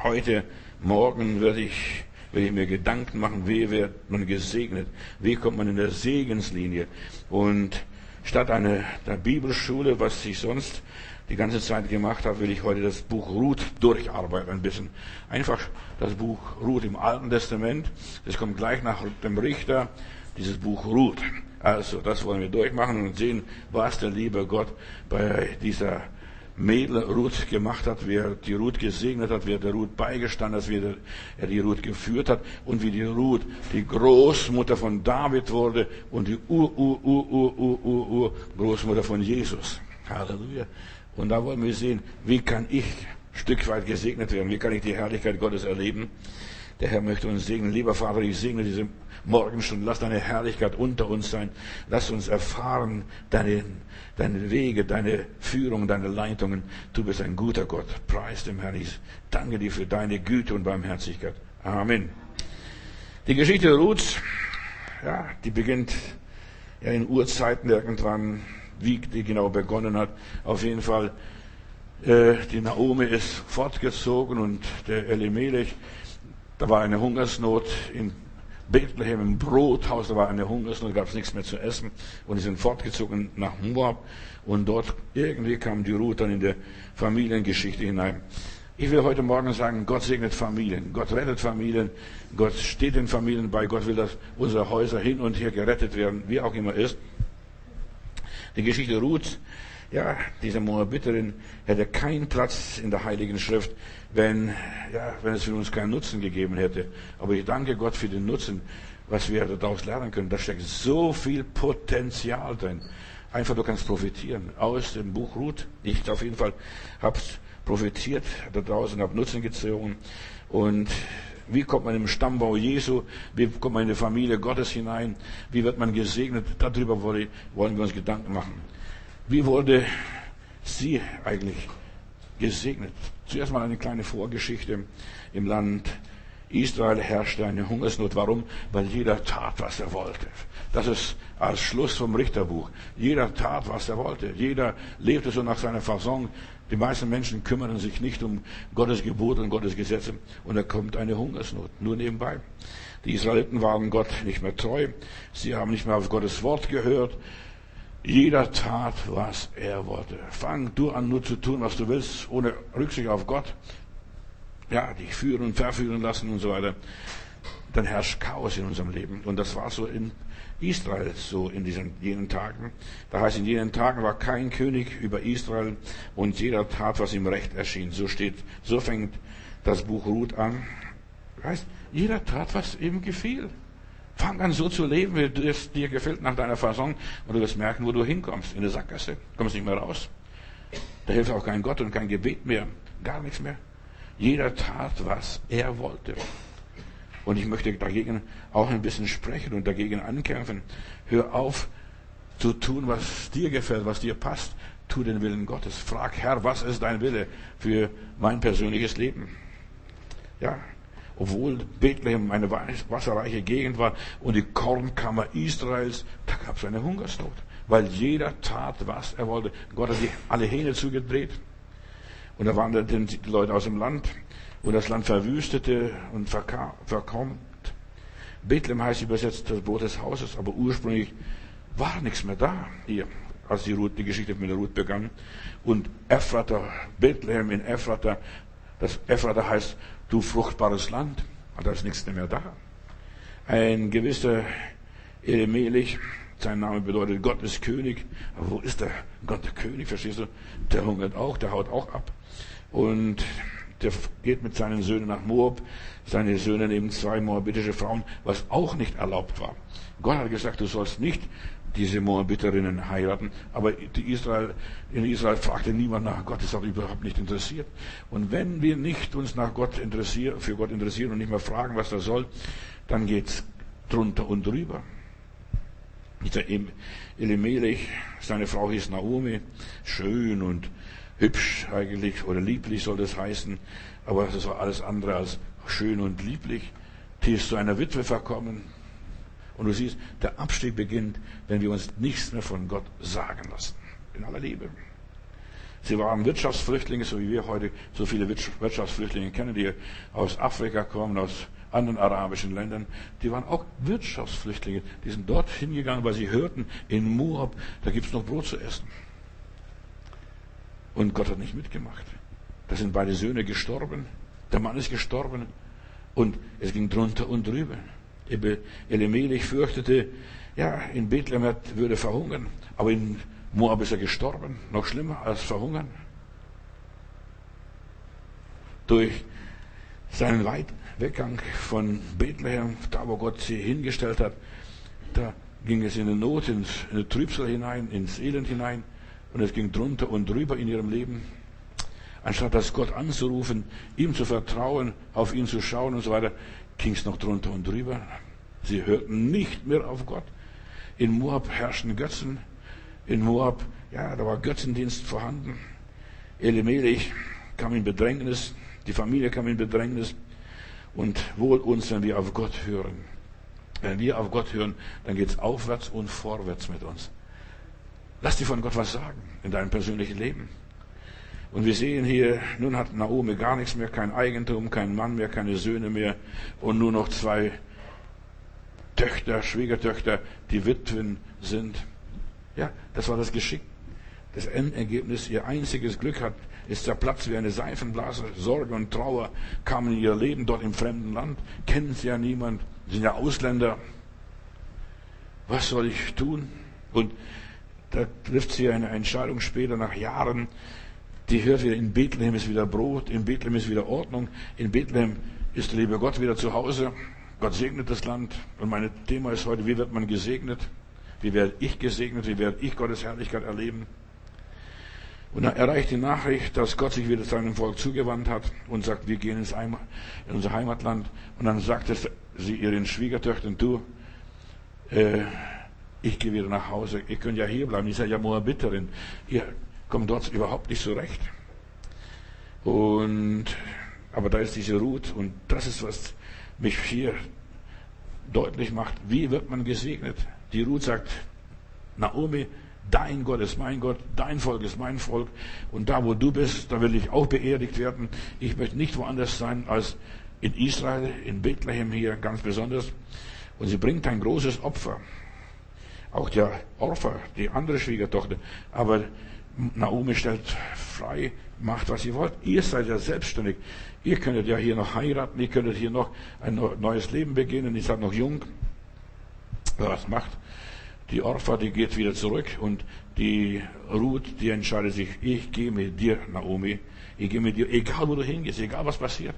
heute Morgen werde ich mir Gedanken machen, wie wird man gesegnet? Wie kommt man in der Segenslinie? Und statt der Bibelschule, was ich sonst die ganze Zeit gemacht habe, will ich heute das Buch Ruth durcharbeiten ein bisschen. Einfach das Buch Ruth im Alten Testament. Das kommt gleich nach dem Richter, dieses Buch Ruth. Also, das wollen wir durchmachen und sehen, was der liebe Gott bei dieser Mädel Ruth gemacht hat, wie er die Ruth gesegnet hat, wie er der Ruth beigestanden hat, wie er die Ruth geführt hat und wie die Ruth die Großmutter von David wurde und die Großmutter von Jesus. Halleluja. Und da wollen wir sehen, wie kann ich ein Stück weit gesegnet werden, wie kann ich die Herrlichkeit Gottes erleben. Der Herr möchte uns segnen. Lieber Vater, ich segne diese Morgenstunde. Lass deine Herrlichkeit unter uns sein. Lass uns erfahren deine Wege, deine Führung, deine Leitungen. Du bist ein guter Gott. Preis dem Herrn. Ich danke dir für deine Güte und Barmherzigkeit. Amen. Die Geschichte Ruths, ja, die beginnt ja in Urzeiten irgendwann, wie die genau begonnen hat. Auf jeden Fall, die Naomi ist fortgezogen und der Elimelech, da war eine Hungersnot in Bethlehem im Brothaus, da war eine Hungersnot, gab es nichts mehr zu essen und sie sind fortgezogen nach Moab und dort irgendwie kam die Ruth dann in der Familiengeschichte hinein. Ich will heute Morgen sagen, Gott segnet Familien, Gott rettet Familien, Gott steht den Familien bei, Gott will, dass unsere Häuser hin und her gerettet werden, wie auch immer ist. Die Geschichte Ruth, ja, diese Moabiterin hätte keinen Platz in der Heiligen Schrift, wenn es für uns keinen Nutzen gegeben hätte. Aber ich danke Gott für den Nutzen, was wir daraus lernen können. Da steckt so viel Potenzial drin. Einfach, du kannst profitieren aus dem Buch Ruth. Ich auf jeden Fall habe profitiert da draußen, habe Nutzen gezogen. Und wie kommt man im Stammbau Jesu? Wie kommt man in die Familie Gottes hinein? Wie wird man gesegnet? Darüber wollen wir uns Gedanken machen. Wie wurde sie eigentlich gesegnet? Zuerst mal eine kleine Vorgeschichte. Im Land Israel herrschte eine Hungersnot. Warum? Weil jeder tat, was er wollte. Das ist als Schluss vom Richterbuch. Jeder tat, was er wollte. Jeder lebte so nach seiner Fasson. Die meisten Menschen kümmern sich nicht um Gottes Gebote und Gottes Gesetze. Und da kommt eine Hungersnot. Nur nebenbei. Die Israeliten waren Gott nicht mehr treu. Sie haben nicht mehr auf Gottes Wort gehört. Jeder tat, was er wollte. Fang du an, nur zu tun, was du willst, ohne Rücksicht auf Gott. Ja, dich führen und verführen lassen und so weiter. Dann herrscht Chaos in unserem Leben. Und das war so in Israel, so in jenen Tagen. Da heißt, in jenen Tagen war kein König über Israel und jeder tat, was ihm recht erschien. So fängt das Buch Ruth an. Heißt, jeder tat, was ihm gefiel. Fang an, so zu leben, wie es dir gefällt nach deiner Fasson, und du wirst merken, wo du hinkommst. In der Sackgasse. Kommst nicht mehr raus. Da hilft auch kein Gott und kein Gebet mehr. Gar nichts mehr. Jeder tat, was er wollte. Und ich möchte dagegen auch ein bisschen sprechen und dagegen ankämpfen. Hör auf, zu tun, was dir gefällt, was dir passt. Tu den Willen Gottes. Frag, Herr, was ist dein Wille für mein persönliches Leben? Ja. Obwohl Bethlehem eine wasserreiche Gegend war und die Kornkammer Israels, da gab es eine Hungersnot, weil jeder tat, was er wollte. Gott hat alle Hähne zugedreht und da wanderten die Leute aus dem Land und das Land verwüstete und verkommt. Bethlehem heißt übersetzt das Brot des Hauses, aber ursprünglich war nichts mehr da hier, als die Geschichte mit der Ruth begann. Und Ephrata, Bethlehem in Ephrata, das Ephrata heißt, du fruchtbares Land, da ist nichts mehr da. Ein gewisser Elimelech, sein Name bedeutet Gott ist König. Aber wo ist der Gott der König, verstehst du? Der hungert auch, der haut auch ab. Und der geht mit seinen Söhnen nach Moab. Seine Söhne nehmen 2 moabitische Frauen, was auch nicht erlaubt war. Gott hat gesagt, du sollst nicht diese Moabiterinnen heiraten, aber in Israel fragte niemand nach Gott, das hat überhaupt nicht interessiert. Und wenn wir nicht uns für Gott interessieren und nicht mehr fragen, was das soll, dann geht's drunter und drüber. Dieser Elimelech, seine Frau hieß Naomi, schön und hübsch eigentlich, oder lieblich soll das heißen, aber das war alles andere als schön und lieblich. Die ist zu einer Witwe verkommen. Und du siehst, der Abstieg beginnt, wenn wir uns nichts mehr von Gott sagen lassen. In aller Liebe. Sie waren Wirtschaftsflüchtlinge, so wie wir heute so viele Wirtschaftsflüchtlinge kennen, die aus Afrika kommen, aus anderen arabischen Ländern. Die waren auch Wirtschaftsflüchtlinge. Die sind dort hingegangen, weil sie hörten, in Moab, da gibt's noch Brot zu essen. Und Gott hat nicht mitgemacht. Da sind beide Söhne gestorben. Der Mann ist gestorben. Und es ging drunter und drüber. Elimelech fürchtete, ja, in Bethlehem würde verhungern. Aber in Moab ist er gestorben. Noch schlimmer als verhungern. Durch seinen Weggang von Bethlehem, da wo Gott sie hingestellt hat, da ging es in eine Not, in eine Trübsal hinein, ins Elend hinein. Und es ging drunter und drüber in ihrem Leben. Anstatt das Gott anzurufen, ihm zu vertrauen, auf ihn zu schauen und so weiter, ging es noch drunter und drüber. Sie hörten nicht mehr auf Gott. In Moab herrschten Götzen. In Moab, ja, da war Götzendienst vorhanden. Elimelech kam in Bedrängnis. Die Familie kam in Bedrängnis. Und wohl uns, wenn wir auf Gott hören. Wenn wir auf Gott hören, dann geht es aufwärts und vorwärts mit uns. Lass dir von Gott was sagen in deinem persönlichen Leben. Und wir sehen hier, nun hat Naomi gar nichts mehr, kein Eigentum, kein Mann mehr, keine Söhne mehr und nur noch 2 Töchter, Schwiegertöchter, die Witwen sind. Ja, das war das Geschick. Das Endergebnis, ihr einziges Glück ist zerplatzt wie eine Seifenblase. Sorge und Trauer kamen in ihr Leben dort im fremden Land. Kennen sie ja niemand, sind ja Ausländer. Was soll ich tun? Und da trifft sie eine Entscheidung später, nach Jahren. Die hört wieder, in Bethlehem ist wieder Brot, in Bethlehem ist wieder Ordnung, in Bethlehem ist der liebe Gott wieder zu Hause. Gott segnet das Land. Und mein Thema ist heute, wie wird man gesegnet? Wie werde ich gesegnet? Wie werde ich Gottes Herrlichkeit erleben? Und dann erreicht die Nachricht, dass Gott sich wieder seinem Volk zugewandt hat und sagt, wir gehen in unser Heimatland. Und dann sagte sie ihren Schwiegertöchtern, du, ich gehe wieder nach Hause. Ihr könnt ja hier bleiben. Ihr seid ja Moabiterin. Ihr kommt dort überhaupt nicht zurecht. Aber da ist diese Ruth. Und das ist, was mich hier deutlich macht. Wie wird man gesegnet? Die Ruth sagt, Naomi, dein Gott ist mein Gott, dein Volk ist mein Volk. Und da, wo du bist, da will ich auch beerdigt werden. Ich möchte nicht woanders sein als in Israel, in Bethlehem hier ganz besonders. Und sie bringt ein großes Opfer. Auch der Orpha, die andere Schwiegertochter. Aber Naomi stellt frei, macht, was ihr wollt. Ihr seid ja selbstständig. Ihr könntet ja hier noch heiraten, ihr könntet hier noch ein neues Leben beginnen. Ihr seid noch jung. Was macht die Orpha? Die geht wieder zurück. Und die Ruth, die entscheidet sich, ich gehe mit dir, Naomi. Ich gehe mit dir, egal wo du hingehst, egal was passiert.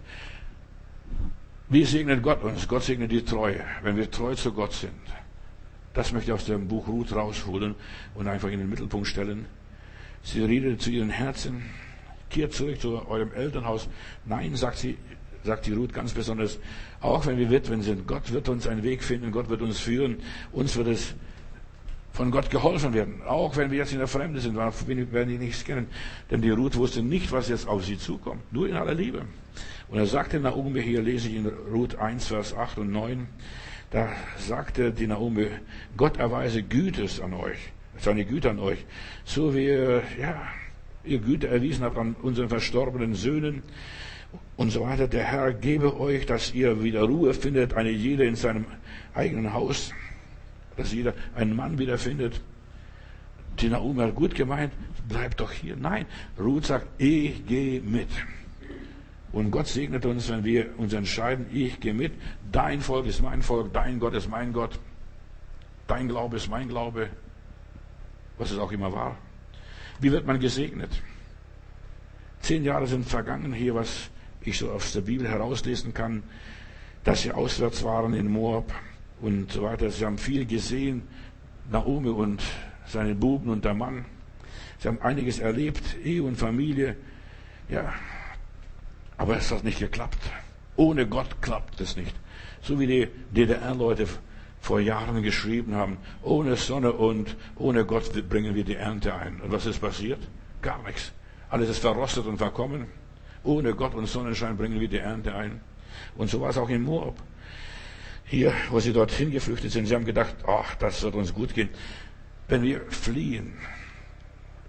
Wie segnet Gott uns? Gott segnet die Treue, wenn wir treu zu Gott sind. Das möchte ich aus dem Buch Ruth rausholen und einfach in den Mittelpunkt stellen. Sie redet zu ihren Herzen, kehrt zurück zu eurem Elternhaus. Nein, sagt die Ruth ganz besonders, auch wenn wir Witwen sind, Gott wird uns einen Weg finden, Gott wird uns führen, uns wird es von Gott geholfen werden. Auch wenn wir jetzt in der Fremde sind, werden die nichts kennen. Denn die Ruth wusste nicht, was jetzt auf sie zukommt. Nur in aller Liebe. Und er sagte Naomi, hier lese ich in Ruth 1, Vers 8 und 9, da sagte die Naomi, Gott erweise Gütes an euch, seine Güte an euch, so wie ihr Güte erwiesen habt an unseren verstorbenen Söhnen und so weiter. Der Herr gebe euch, dass ihr wieder Ruhe findet, eine jede in seinem eigenen Haus, dass jeder einen Mann wiederfindet. Die Naomi hat gut gemeint, bleibt doch hier. Nein, Ruth sagt, ich gehe mit. Und Gott segnet uns, wenn wir uns entscheiden, ich gehe mit, dein Volk ist mein Volk, dein Gott ist mein Gott, dein Glaube ist mein Glaube, was es auch immer war. Wie wird man gesegnet? 10 Jahre sind vergangen hier, was ich so aus der Bibel herauslesen kann, dass sie auswärts waren in Moab und so weiter. Sie haben viel gesehen, Naomi und seine Buben und der Mann. Sie haben einiges erlebt, Ehe und Familie, ja. Aber es hat nicht geklappt. Ohne Gott klappt es nicht. So wie die DDR-Leute vor Jahren geschrieben haben, ohne Sonne und ohne Gott bringen wir die Ernte ein. Und was ist passiert? Gar nichts. Alles ist verrostet und verkommen. Ohne Gott und Sonnenschein bringen wir die Ernte ein. Und so war es auch in Moab. Hier, wo sie dorthin geflüchtet sind, sie haben gedacht, ach, das wird uns gut gehen. Wenn wir fliehen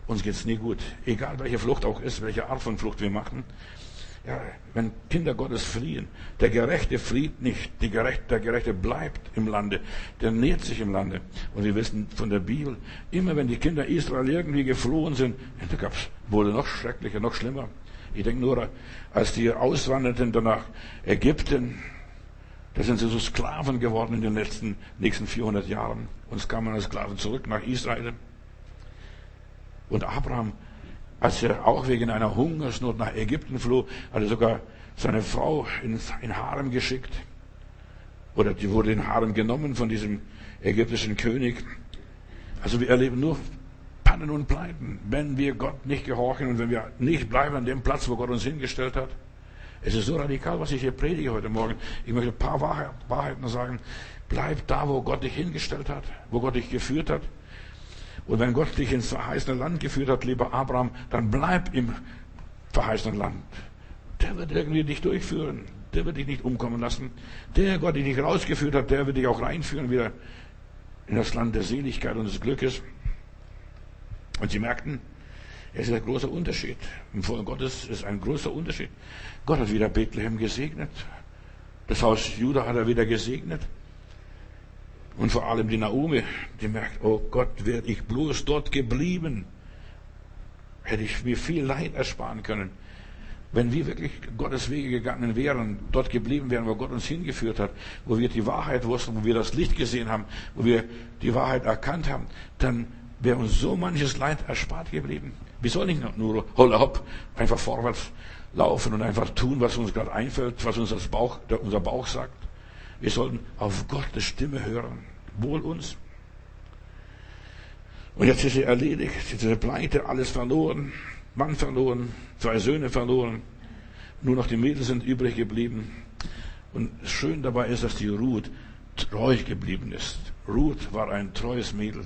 uns geht's nie gut. Egal welche Flucht auch ist, welche Art von Flucht wir machen. Ja, wenn Kinder Gottes fliehen, der Gerechte flieht nicht, der Gerechte bleibt im Lande, der nährt sich im Lande. Und wir wissen von der Bibel, immer wenn die Kinder Israel irgendwie geflohen sind, da gab's wohl noch schrecklicher, noch schlimmer. Ich denke nur, als die auswanderten dann nach Ägypten, da sind sie so Sklaven geworden in den nächsten 400 Jahren. Und es kamen als Sklaven zurück nach Israel. Und Abraham, als er auch wegen einer Hungersnot nach Ägypten floh, hat er sogar seine Frau in Harem geschickt. Oder die wurde in Harem genommen von diesem ägyptischen König. Also wir erleben nur Pannen und Pleiten, wenn wir Gott nicht gehorchen und wenn wir nicht bleiben an dem Platz, wo Gott uns hingestellt hat. Es ist so radikal, was ich hier predige heute Morgen. Ich möchte ein paar Wahrheiten sagen. Bleib da, wo Gott dich hingestellt hat, wo Gott dich geführt hat. Und wenn Gott dich ins verheißene Land geführt hat, lieber Abraham, dann bleib im verheißenen Land. Der wird irgendwie dich durchführen. Der wird dich nicht umkommen lassen. Der Gott, der dich rausgeführt hat, der wird dich auch reinführen wieder in das Land der Seligkeit und des Glückes. Und sie merkten, es ist ein großer Unterschied. Im Volk Gottes ist ein großer Unterschied. Gott hat wieder Bethlehem gesegnet. Das Haus Juda hat er wieder gesegnet. Und vor allem die Naomi, die merkt, oh Gott, wäre ich bloß dort geblieben, hätte ich mir viel Leid ersparen können. Wenn wir wirklich Gottes Wege gegangen wären, dort geblieben wären, wo Gott uns hingeführt hat, wo wir die Wahrheit wussten, wo wir das Licht gesehen haben, wo wir die Wahrheit erkannt haben, dann wäre uns so manches Leid erspart geblieben. Wir sollen nicht nur holla hopp einfach vorwärts laufen und einfach tun, was uns gerade einfällt, was uns unser Bauch sagt. Wir sollten auf Gottes Stimme hören. Wohl uns. Und jetzt ist sie erledigt. Jetzt ist sie pleite, alles verloren. Mann verloren, 2 Söhne verloren. Nur noch die Mädels sind übrig geblieben. Und schön dabei ist, dass die Ruth treu geblieben ist. Ruth war ein treues Mädel.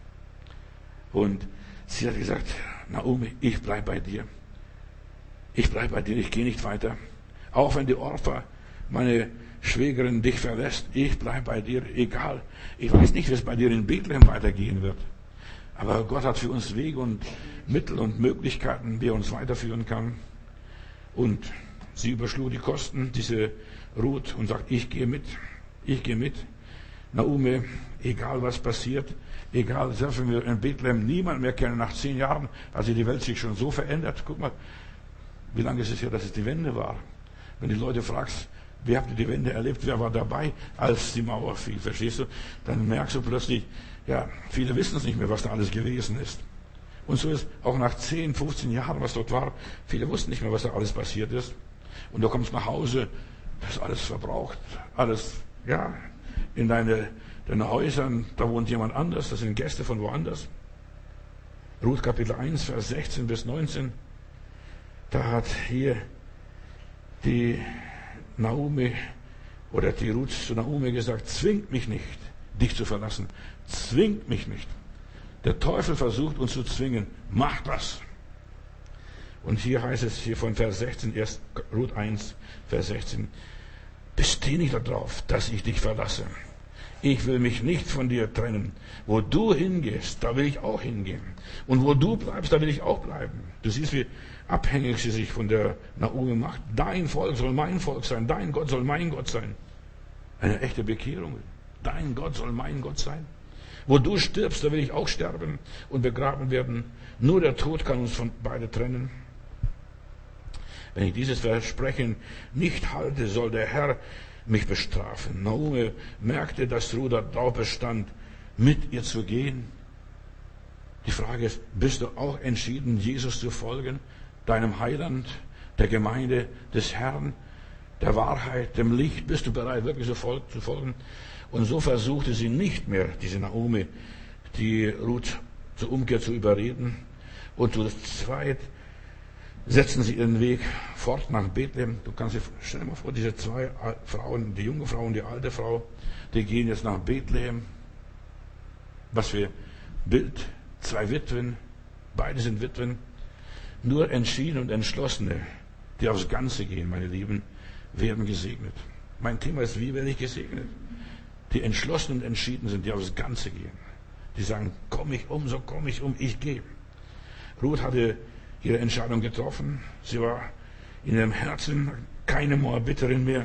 Und sie hat gesagt, Naomi, ich bleib bei dir. Ich bleib bei dir, ich gehe nicht weiter. Auch wenn die Orpha, meine Schwägerin, dich verlässt, ich bleib bei dir, egal. Ich weiß nicht, wie es bei dir in Bethlehem weitergehen wird. Aber Gott hat für uns Wege und Mittel und Möglichkeiten, wie er uns weiterführen kann. Und sie überschlug die Kosten, diese Ruth, und sagt, ich gehe mit. Ich gehe mit. Naomi, egal was passiert, egal, selbst wenn wir in Bethlehem niemand mehr kennen, nach 10 Jahren, also die Welt sich schon so verändert. Guck mal, wie lange ist es her, dass es die Wende war? Wenn die Leute fragst, wie habt ihr die Wende erlebt? Wer war dabei, als die Mauer fiel? Verstehst du? Dann merkst du plötzlich, ja, viele wissen es nicht mehr, was da alles gewesen ist. Und so ist auch nach 10, 15 Jahren, was dort war, viele wussten nicht mehr, was da alles passiert ist. Und du kommst nach Hause, das ist alles verbraucht. Alles, ja, in deine Häusern, da wohnt jemand anders, das sind Gäste von woanders. Ruth Kapitel 1, Vers 16 bis 19. Da hat hier die Naomi oder die Ruth zu Naomi gesagt, zwingt mich nicht, dich zu verlassen. Zwingt mich nicht. Der Teufel versucht uns zu zwingen. Mach das. Und hier heißt es, hier von Vers 16, erst Ruth 1, Vers 16. Besteh nicht darauf, dass ich dich verlasse. Ich will mich nicht von dir trennen. Wo du hingehst, da will ich auch hingehen. Und wo du bleibst, da will ich auch bleiben. Du siehst, wie abhängig sie sich von der Naomi macht. Dein Volk soll mein Volk sein. Dein Gott soll mein Gott sein. Eine echte Bekehrung. Dein Gott soll mein Gott sein. Wo du stirbst, da will ich auch sterben und begraben werden. Nur der Tod kann uns von beide trennen. Wenn ich dieses Versprechen nicht halte, soll der Herr mich bestrafen. Naomi merkte, dass Ruth darauf bestand, mit ihr zu gehen. Die Frage ist, bist du auch entschieden, Jesus zu folgen, deinem Heiland, der Gemeinde des Herrn, der Wahrheit, dem Licht? Bist du bereit, wirklich so zu folgen? Und so versuchte sie nicht mehr, diese Naomi, die Ruth zur Umkehr zu überreden. Und zu zweit setzen sie ihren Weg fort nach Bethlehem. Du kannst dir, stell dir mal vor, diese 2 Frauen, die junge Frau und die alte Frau, die gehen jetzt nach Bethlehem. Was für Bild, 2 Witwen, beide sind Witwen. Nur entschieden und Entschlossene, die aufs Ganze gehen, meine Lieben, werden gesegnet. Mein Thema ist, wie werde ich gesegnet? Die entschlossen und entschieden sind, die aufs Ganze gehen. Die sagen, komm ich um, so komm ich um, ich gehe. Ruth hatte ihre Entscheidung getroffen. Sie war in ihrem Herzen keine Moabiterin mehr.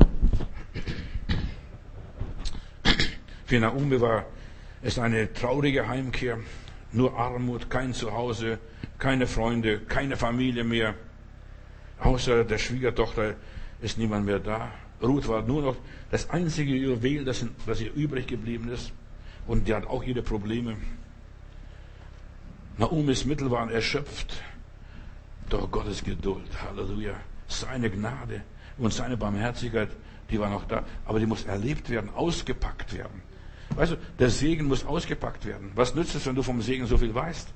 Für Naomi war es eine traurige Heimkehr. Nur Armut, kein Zuhause, keine Freunde, keine Familie mehr. Außer der Schwiegertochter ist niemand mehr da. Ruth war nur noch das einzige Juwel, das ihr übrig geblieben ist. Und die hat auch ihre Probleme. Naomis Mittel waren erschöpft. Doch Gottes Geduld, Halleluja, seine Gnade und seine Barmherzigkeit, die war noch da. Aber die muss erlebt werden, ausgepackt werden. Weißt du, der Segen muss ausgepackt werden. Was nützt es, wenn du vom Segen so viel weißt?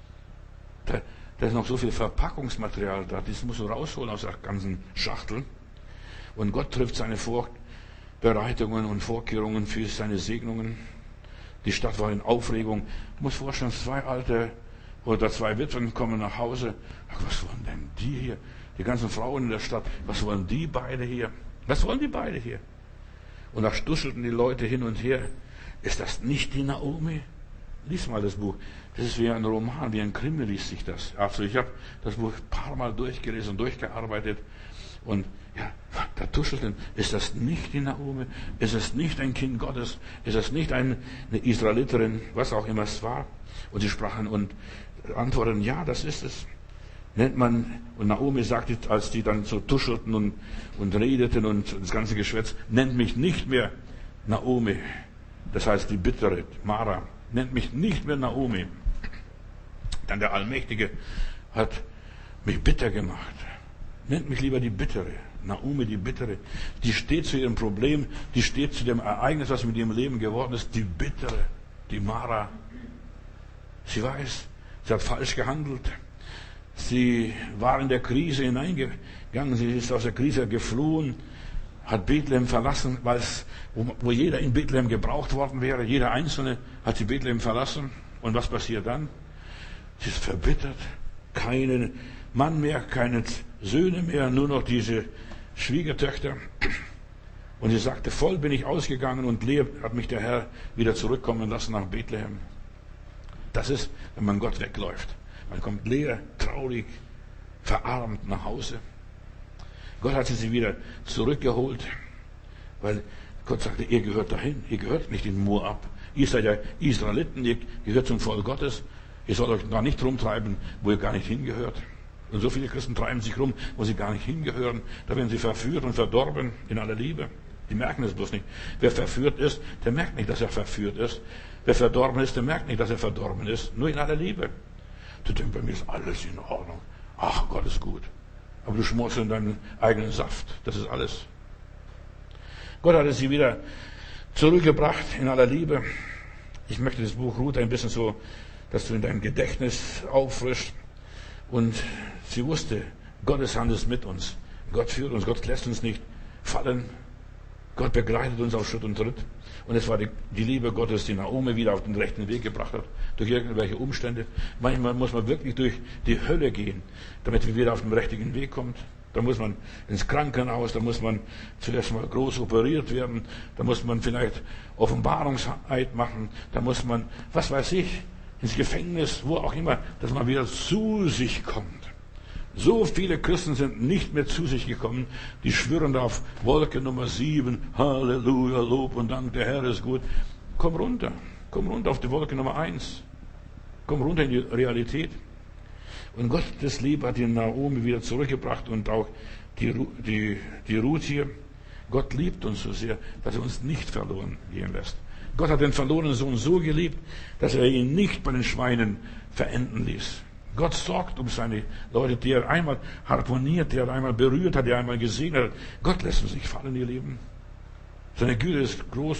Da ist noch so viel Verpackungsmaterial da. Das musst du rausholen aus der ganzen Schachtel. Und Gott trifft seine Vorbereitungen und Vorkehrungen für seine Segnungen. Die Stadt war in Aufregung. Ich muss vorstellen, 2 Alte oder 2 Witwen kommen nach Hause. Ach, was wollen denn die hier? Die ganzen Frauen in der Stadt. Was wollen die beide hier? Was wollen die beide hier? Und da stuschelten die Leute hin und her. Ist das nicht die Naomi? Lies mal das Buch. Das ist wie ein Roman, wie ein Krimi liest sich das. Also ich habe das Buch ein paar Mal durchgelesen und durchgearbeitet. Und ja, da tuschelten, ist das nicht die Naomi? Ist es nicht ein Kind Gottes? Ist es nicht eine Israeliterin? Was auch immer es war. Und sie sprachen und antworteten, ja, das ist es. Nennt man, und Naomi sagte, als die dann so tuschelten und redeten und das ganze Geschwätz, nennt mich nicht mehr Naomi. Das heißt die Bittere, Mara, nennt mich nicht mehr Naomi. Dann der Allmächtige hat mich bitter gemacht. Nennt mich lieber die Bittere. Naomi, die Bittere. Die steht zu ihrem Problem, die steht zu dem Ereignis, was mit ihrem Leben geworden ist. Die Bittere, die Mara. Sie weiß, sie hat falsch gehandelt. Sie war in der Krise hineingegangen. Sie ist aus der Krise geflohen, hat Bethlehem verlassen, wo jeder in Bethlehem gebraucht worden wäre. Jeder Einzelne hat sie Bethlehem verlassen. Und was passiert dann? Sie ist verbittert. Keinen Mann mehr, keine Söhne mehr, nur noch diese Schwiegertöchter. Und sie sagte, voll bin ich ausgegangen und leer hat mich der Herr wieder zurückkommen lassen nach Bethlehem. Das ist, wenn man Gott wegläuft. Man kommt leer, traurig, verarmt nach Hause. Gott hatte sie wieder zurückgeholt, weil Gott sagte, ihr gehört dahin, ihr gehört nicht in Moab. Ihr seid ja Israeliten, ihr gehört zum Volk Gottes. Ihr sollt euch da nicht rumtreiben, wo ihr gar nicht hingehört. Und so viele Christen treiben sich rum, wo sie gar nicht hingehören. Da werden sie verführt und verdorben in aller Liebe. Die merken es bloß nicht. Wer verführt ist, der merkt nicht, dass er verführt ist. Wer verdorben ist, der merkt nicht, dass er verdorben ist. Nur in aller Liebe. Du denkst, bei mir ist alles in Ordnung. Ach, Gott ist gut. Aber du schmorst in deinen eigenen Saft. Das ist alles. Gott hat sie wieder zurückgebracht in aller Liebe. Ich möchte das Buch Ruth ein bisschen so, dass du in dein Gedächtnis auffrischst. Und sie wusste, Gottes Hand ist mit uns. Gott führt uns, Gott lässt uns nicht fallen. Gott begleitet uns auf Schritt und Tritt. Und es war die Liebe Gottes, die Naomi wieder auf den rechten Weg gebracht hat, durch irgendwelche Umstände. Manchmal muss man wirklich durch die Hölle gehen, damit man wieder auf den richtigen Weg kommt. Da muss man ins Krankenhaus, da muss man zuerst mal groß operiert werden, da muss man vielleicht Offenbarungseid machen, da muss man, was weiß ich, ins Gefängnis, wo auch immer, dass man wieder zu sich kommt. So viele Christen sind nicht mehr zu sich gekommen, die schwirren da auf Wolke Nummer 7, Halleluja, Lob und Dank, der Herr ist gut. Komm runter auf die Wolke Nummer 1, komm runter in die Realität. Und Gottes Liebe hat die Naomi wieder zurückgebracht und auch die Ruth hier. Gott liebt uns so sehr, dass er uns nicht verloren gehen lässt. Gott hat den verlorenen Sohn so geliebt, dass er ihn nicht bei den Schweinen verenden ließ. Gott sorgt um seine Leute, die er einmal harmoniert, die er einmal berührt hat, die er einmal gesegnet hat. Gott lässt uns nicht fallen, ihr Lieben. Seine Güte ist groß.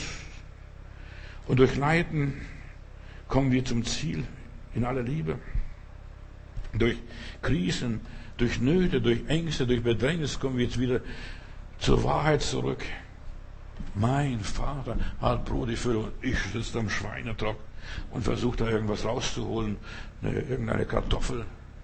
Und durch Leiden kommen wir zum Ziel in aller Liebe. Durch Krisen, durch Nöte, durch Ängste, durch Bedrängnis kommen wir jetzt wieder zur Wahrheit zurück. Mein Vater hat Brot die Fülle und ich sitze am Schweinetrock und versuche da irgendwas rauszuholen, irgendeine Kartoffel.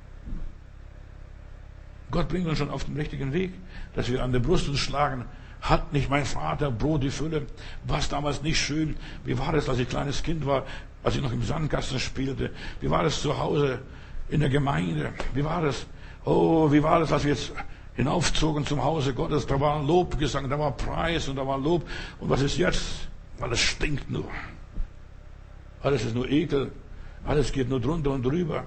Gott bringt uns schon auf den richtigen Weg, dass wir an der Brust uns schlagen. Hat nicht mein Vater Brot die Fülle? War es damals nicht schön? Wie war es, als ich kleines Kind war, als ich noch im Sandkasten spielte? Wie war es zu Hause in der Gemeinde. Wie war das? Oh, wie war das, als wir jetzt hinaufzogen zum Hause Gottes? Da war Lobgesang, da war Preis und da war Lob. Und was ist jetzt? Alles stinkt nur. Alles ist nur Ekel. Alles geht nur drunter und drüber.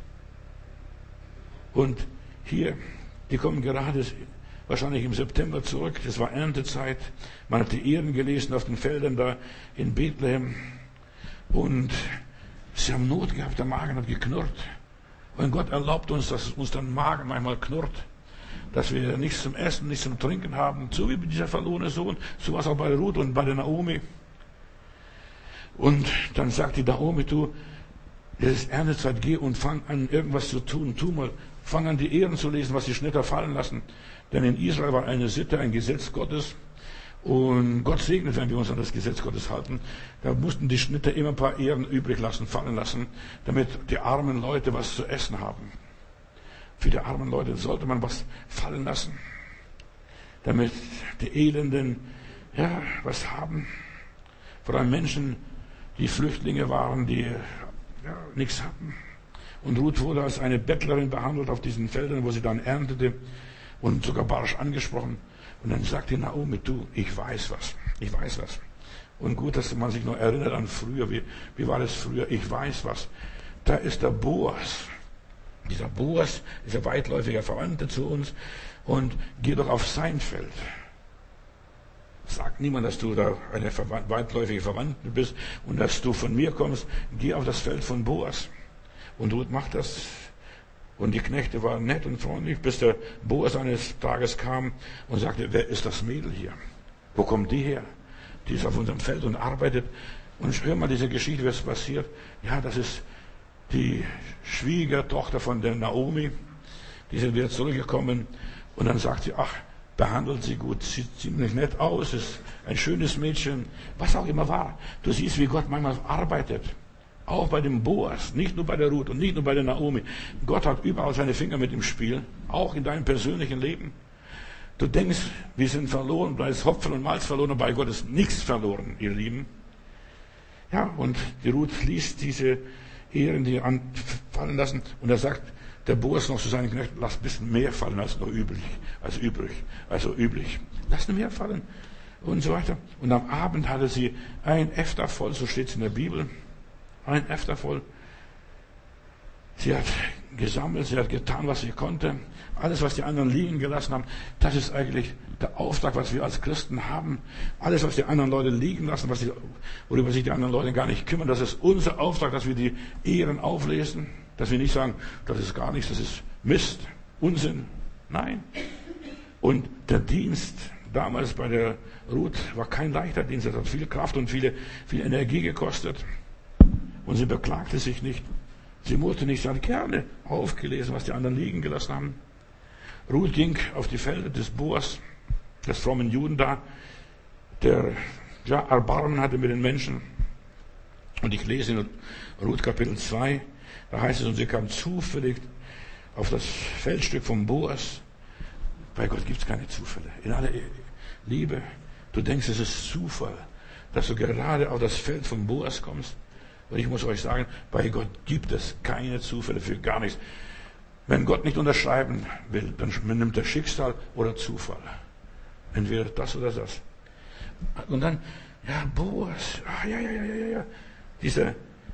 Und hier, die kommen gerade wahrscheinlich im September zurück. Das war Erntezeit. Man hat die Ehren gelesen auf den Feldern da in Bethlehem. Und sie haben Not gehabt. Der Magen hat geknurrt. Und Gott erlaubt uns, dass uns der Magen manchmal knurrt. Dass wir nichts zum Essen, nichts zum Trinken haben. So wie dieser verlorene Sohn. So war es auch bei Ruth und bei der Naomi. Und dann sagt die Naomi, du, es ist Erntezeit, geh und fang an, irgendwas zu tun. Tu mal, fang an, die Ehren zu lesen, was die Schnitter fallen lassen. Denn in Israel war eine Sitte, ein Gesetz Gottes. Und Gott segnet, wenn wir uns an das Gesetz Gottes halten. Da mussten die Schnitter immer ein paar Ehren übrig lassen, fallen lassen, damit die armen Leute was zu essen haben. Für die armen Leute sollte man was fallen lassen. Damit die Elenden, ja, was haben. Vor allem Menschen, die Flüchtlinge waren, die nichts hatten. Und Ruth wurde als eine Bettlerin behandelt auf diesen Feldern, wo sie dann erntete und sogar barsch angesprochen. Und dann sagte Naomi, du, ich weiß was. Und gut, dass man sich noch erinnert an früher. Wie war das früher? Ich weiß was. Da ist der Boas. Dieser Boas ist ein weitläufiger Verwandter zu uns. Und geh doch auf sein Feld. Sagt niemand, dass du da eine weitläufige Verwandte bist und dass du von mir kommst. Geh auf das Feld von Boas. Und Ruth macht das. Und die Knechte waren nett und freundlich, bis der Boas eines Tages kam und sagte, wer ist das Mädel hier? Wo kommt die her? Die ist auf unserem Feld und arbeitet. Und hör mal diese Geschichte, was passiert. Ja, das ist die Schwiegertochter von der Naomi. Die sind wieder zurückgekommen. Und dann sagt sie, ach, behandelt sie gut, sieht ziemlich nett aus, ist ein schönes Mädchen, was auch immer war. Du siehst, wie Gott manchmal arbeitet. Auch bei dem Boas, nicht nur bei der Ruth und nicht nur bei der Naomi. Gott hat überall seine Finger mit im Spiel, auch in deinem persönlichen Leben. Du denkst, wir sind verloren, da ist Hopfen und Malz verloren, aber bei Gott ist nichts verloren, ihr Lieben. Ja, und die Ruth liest diese Ehren, die anfallen lassen, und er sagt, der Boas noch zu seinen Knechten, lass ein bisschen mehr fallen als übrig. Lass mehr fallen. Und so weiter. Und am Abend hatte sie ein Ephah voll, so steht es in der Bibel. Ein Ephah voll. Sie hat gesammelt, sie hat getan, was sie konnte. Alles, was die anderen liegen gelassen haben, das ist eigentlich der Auftrag, was wir als Christen haben. Alles, was die anderen Leute liegen lassen, worüber sich die anderen Leute gar nicht kümmern, das ist unser Auftrag, dass wir die Ehren auflesen. Dass wir nicht sagen, das ist gar nichts, das ist Mist, Unsinn. Nein. Und der Dienst damals bei der Ruth war kein leichter Dienst. Das hat viel Kraft und viel Energie gekostet. Und sie beklagte sich nicht. Sie musste nicht, sie hat gerne aufgelesen, was die anderen liegen gelassen haben. Ruth ging auf die Felder des Boas, des frommen Juden da, der Erbarmen hatte mit den Menschen. Und ich lese in Ruth Kapitel 2, da heißt es, und sie kam zufällig auf das Feldstück vom Boas. Bei Gott gibt es keine Zufälle. In aller Liebe, du denkst, es ist Zufall, dass du gerade auf das Feld vom Boas kommst. Und ich muss euch sagen, bei Gott gibt es keine Zufälle für gar nichts. Wenn Gott nicht unterschreiben will, dann nimmt er Schicksal oder Zufall. Entweder das oder das. Und dann, Boas, ja. Dieser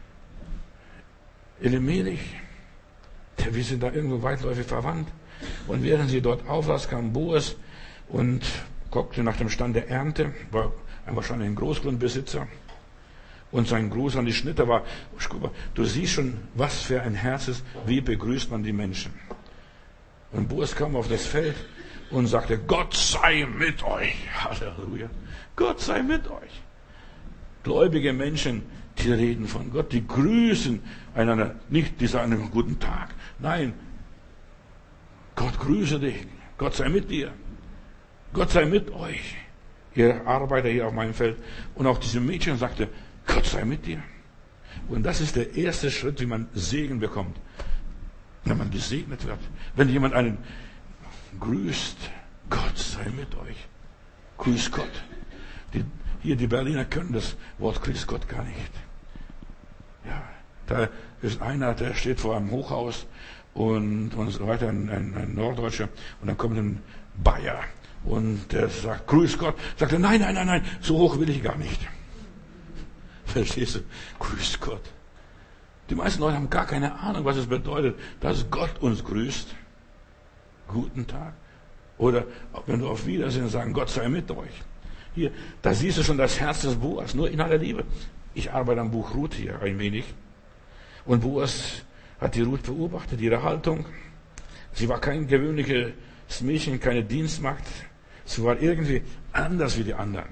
Elimelech, wir sind da irgendwo weitläufig verwandt. Und während sie dort auflas, kam Boas und guckte nach dem Stand der Ernte, war wahrscheinlich ein Großgrundbesitzer. Und sein Gruß an die Schnitter war, du siehst schon, was für ein Herz ist, wie begrüßt man die Menschen. Und Boas kam auf das Feld und sagte, Gott sei mit euch. Halleluja. Gott sei mit euch. Gläubige Menschen, die reden von Gott, die grüßen einander, nicht die sagen einen guten Tag. Nein, Gott grüße dich, Gott sei mit dir, Gott sei mit euch, ihr Arbeiter hier auf meinem Feld. Und auch diese Mädchen sagte, Gott sei mit dir. Und das ist der erste Schritt, wie man Segen bekommt, wenn man gesegnet wird. Wenn jemand einen grüßt, Gott sei mit euch. Grüß Gott. Die Berliner können das Wort Grüß Gott gar nicht. Ja, Da ist einer, der steht vor einem Hochhaus und so weiter, ein Norddeutscher, und dann kommt ein Bayer und der sagt, grüß Gott. Sagt er, nein, so hoch will ich gar nicht. Verstehst du? Grüß Gott. Die meisten Leute haben gar keine Ahnung, was es bedeutet, dass Gott uns grüßt. Guten Tag. Oder wenn du auf Wiedersehen sagen, Gott sei mit euch. Hier, da siehst du schon das Herz des Boas, nur in aller Liebe. Ich arbeite am Buch Ruth hier ein wenig. Und Boas hat die Ruth beobachtet, ihre Haltung. Sie war kein gewöhnliches Mädchen, keine Dienstmagd. Sie war irgendwie anders wie die anderen.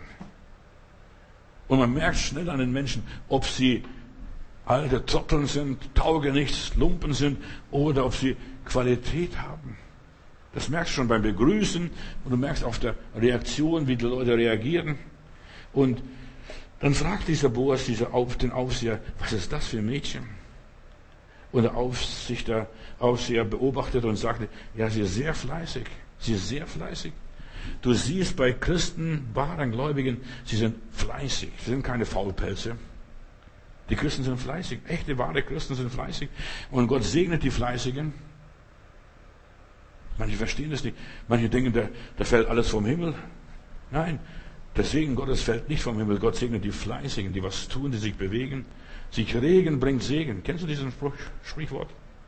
Und man merkt schnell an den Menschen, ob sie alte Trotteln sind, Taugenichts, Lumpen sind oder ob sie Qualität haben. Das merkst du schon beim Begrüßen und du merkst auf der Reaktion, wie die Leute reagieren. Und dann fragt dieser Boas, den Aufseher, was ist das für ein Mädchen? Und der Aufseher beobachtet und sagte, ja, sie ist sehr fleißig. Sie ist sehr fleißig. Du siehst bei Christen, wahren Gläubigen, sie sind fleißig. Sie sind keine Faulpelze. Die Christen sind fleißig. Echte, wahre Christen sind fleißig. Und Gott segnet die Fleißigen. Manche verstehen das nicht. Manche denken, da fällt alles vom Himmel. Nein, der Segen Gottes fällt nicht vom Himmel. Gott segnet die Fleißigen, die was tun, die sich bewegen. Sich regen bringt Segen. Kennst du diesen Sprichwort?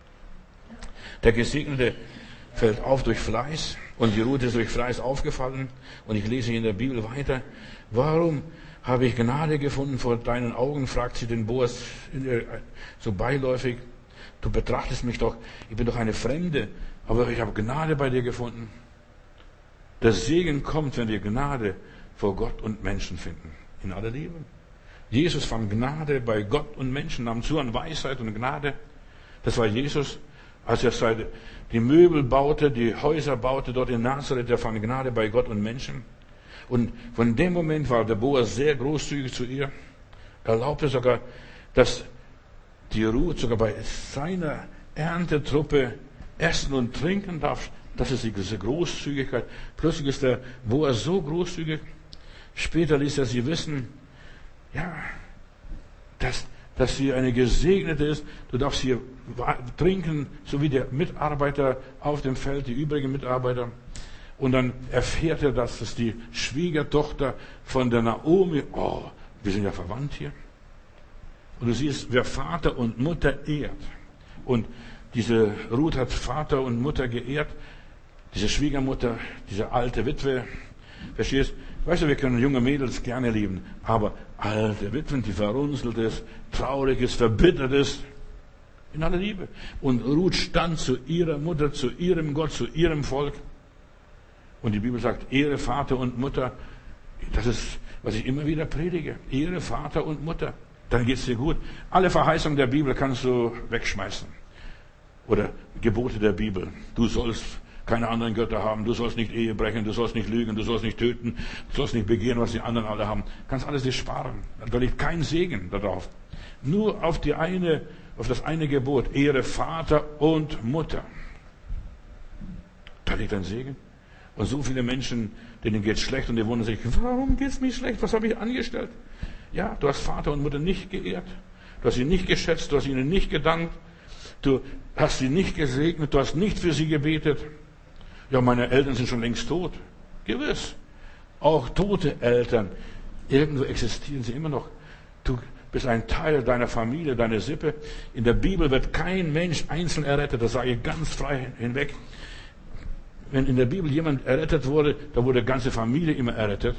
Der Gesegnete fällt auf durch Fleiß und die Ruth ist durch Fleiß aufgefallen. Und ich lese in der Bibel weiter. Warum habe ich Gnade gefunden vor deinen Augen, fragt sie den Boas so beiläufig. Du betrachtest mich doch, ich bin doch eine Fremde, aber ich habe Gnade bei dir gefunden. Der Segen kommt, wenn wir Gnade vor Gott und Menschen finden. In aller Liebe. Jesus fand Gnade bei Gott und Menschen, nahm zu an Weisheit und Gnade. Das war Jesus, als er die Möbel baute, die Häuser baute dort in Nazareth, der fand Gnade bei Gott und Menschen. Und von dem Moment war der Boas sehr großzügig zu ihr. Er erlaubte sogar, dass die Ruth sogar bei seiner Erntetruppe essen und trinken darf. Das ist diese Großzügigkeit. Plötzlich ist der Boas so großzügig. Später ließ er sie wissen, ja, dass sie eine Gesegnete ist. Du darfst hier trinken, so wie der Mitarbeiter auf dem Feld, die übrigen Mitarbeiter. Und dann erfährt er, dass es die Schwiegertochter von der Naomi, wir sind ja verwandt hier. Und du siehst, wer Vater und Mutter ehrt. Und diese Ruth hat Vater und Mutter geehrt. Diese Schwiegermutter, diese alte Witwe. Verstehst? Weißt du, wir können junge Mädels gerne lieben. Aber alte Witwen, die verrunzelt ist, traurig ist, verbittert ist. In aller Liebe. Und Ruth stand zu ihrer Mutter, zu ihrem Gott, zu ihrem Volk. Und die Bibel sagt, Ehre Vater und Mutter. Das ist, was ich immer wieder predige. Ehre Vater und Mutter. Dann geht's dir gut. Alle Verheißungen der Bibel kannst du wegschmeißen. Oder Gebote der Bibel. Du sollst keine anderen Götter haben. Du sollst nicht Ehe brechen. Du sollst nicht lügen. Du sollst nicht töten. Du sollst nicht begehren, was die anderen alle haben. Du kannst alles dir sparen. Da liegt kein Segen darauf. Nur auf das eine Gebot. Ehre Vater und Mutter. Da liegt ein Segen. Und so viele Menschen, denen geht's schlecht und die wundern sich, warum geht's mir schlecht? Was habe ich angestellt? Ja, du hast Vater und Mutter nicht geehrt. Du hast sie nicht geschätzt. Du hast ihnen nicht gedankt. Du hast sie nicht gesegnet. Du hast nicht für sie gebetet. Ja, meine Eltern sind schon längst tot. Gewiss. Auch tote Eltern. Irgendwo existieren sie immer noch. Du bist ein Teil deiner Familie, deiner Sippe. In der Bibel wird kein Mensch einzeln errettet. Das sage ich ganz frei hinweg. Wenn in der Bibel jemand errettet wurde, da wurde eine ganze Familie immer errettet.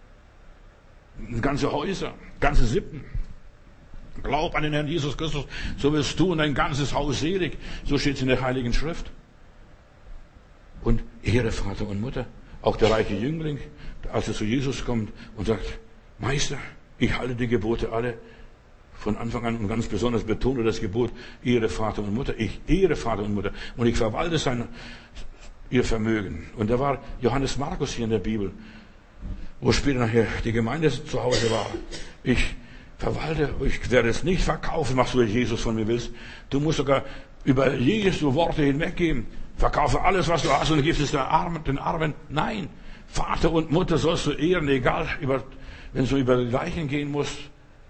Ganze Häuser, ganze Sippen. Glaub an den Herrn Jesus Christus, so wirst du und dein ganzes Haus selig. So steht es in der Heiligen Schrift. Und Ehre Vater und Mutter. Auch der reiche Jüngling, als er zu Jesus kommt und sagt, Meister, ich halte die Gebote alle von Anfang an und ganz besonders betone das Gebot, Ehre Vater und Mutter. Ich ehre Vater und Mutter und ich verwalte ihr Vermögen. Und da war Johannes Markus hier in der Bibel, wo später nachher die Gemeinde zu Hause war. Ich verwalte, ich werde es nicht verkaufen, was du Jesus von mir willst. Du musst sogar über Jesu Worte hinweggehen. Verkaufe alles, was du hast und gibst es den Armen. Nein, Vater und Mutter sollst du ehren, egal, wenn du über Leichen gehen musst.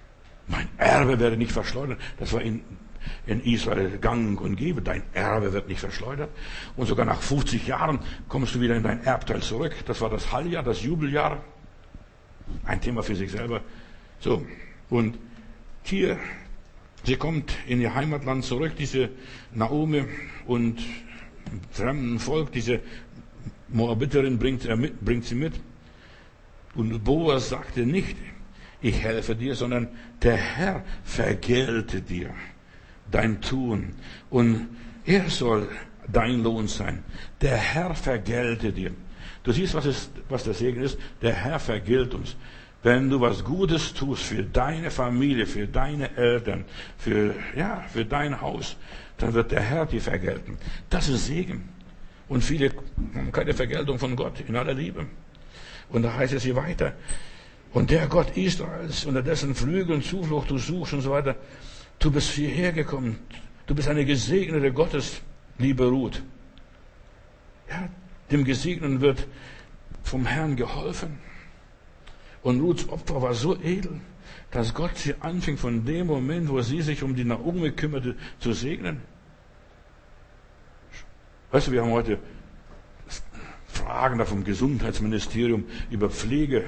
Mein Erbe werde nicht verschleudert. Das war in Israel gang und gäbe. Dein Erbe wird nicht verschleudert. Und sogar nach 50 Jahren kommst du wieder in dein Erbteil zurück. Das war das Halljahr, das Jubeljahr. Ein Thema für sich selber. So. Und hier, sie kommt in ihr Heimatland zurück, diese Naomi, und fremden Volk, diese Moabiterin bringt sie mit. Und Boas sagte nicht, ich helfe dir, sondern der Herr vergelte dir dein Tun. Und er soll dein Lohn sein. Der Herr vergelte dir. Du siehst, was der Segen ist. Der Herr vergilt uns. Wenn du was Gutes tust für deine Familie, für deine Eltern, für dein Haus, dann wird der Herr dir vergelten. Das ist Segen. Und viele haben keine Vergeltung von Gott in aller Liebe. Und da heißt es hier weiter. Und der Gott Israels, unter dessen Flügeln Zuflucht du suchst und so weiter, du bist hierher gekommen. Du bist eine gesegnete Gottes, liebe Ruth. Ja, dem Gesegneten wird vom Herrn geholfen. Und Ruths Opfer war so edel, dass Gott sie anfing, von dem Moment, wo sie sich um die Naomi kümmerte, zu segnen. Weißt du, wir haben heute Fragen da vom Gesundheitsministerium über Pflege.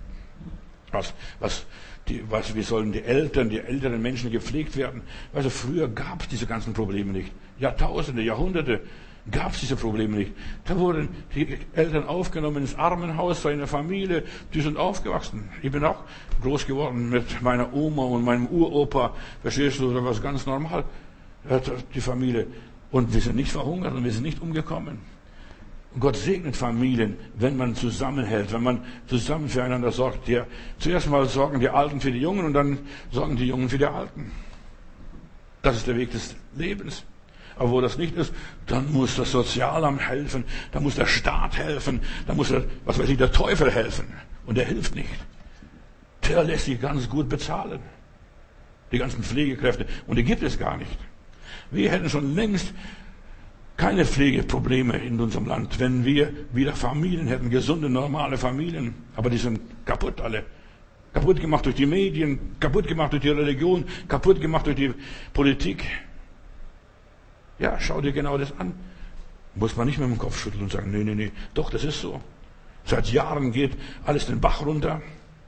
Wie sollen die älteren Menschen gepflegt werden? Also früher gab es diese ganzen Probleme nicht. Jahrtausende, Jahrhunderte gab es diese Probleme nicht. Da wurden die Eltern aufgenommen ins Armenhaus, seine Familie, die sind aufgewachsen. Ich bin auch groß geworden mit meiner Oma und meinem Uropa. Verstehst du, das war ganz normal, die Familie. Und wir sind nicht verhungert und wir sind nicht umgekommen. Und Gott segnet Familien, wenn man zusammenhält, wenn man zusammen füreinander sorgt. Zuerst mal sorgen die Alten für die Jungen und dann sorgen die Jungen für die Alten. Das ist der Weg des Lebens. Aber wo das nicht ist, dann muss das Sozialamt helfen, dann muss der Staat helfen, dann muss der Teufel helfen. Und der hilft nicht. Der lässt sich ganz gut bezahlen. Die ganzen Pflegekräfte. Und die gibt es gar nicht. Wir hätten schon längst keine Pflegeprobleme in unserem Land, wenn wir wieder Familien hätten, gesunde, normale Familien. Aber die sind kaputt alle. Kaputt gemacht durch die Medien, kaputt gemacht durch die Religion, kaputt gemacht durch die Politik. Ja, schau dir genau das an. Muss man nicht mit dem Kopf schütteln und sagen, nee, doch, das ist so. Seit Jahren geht alles den Bach runter.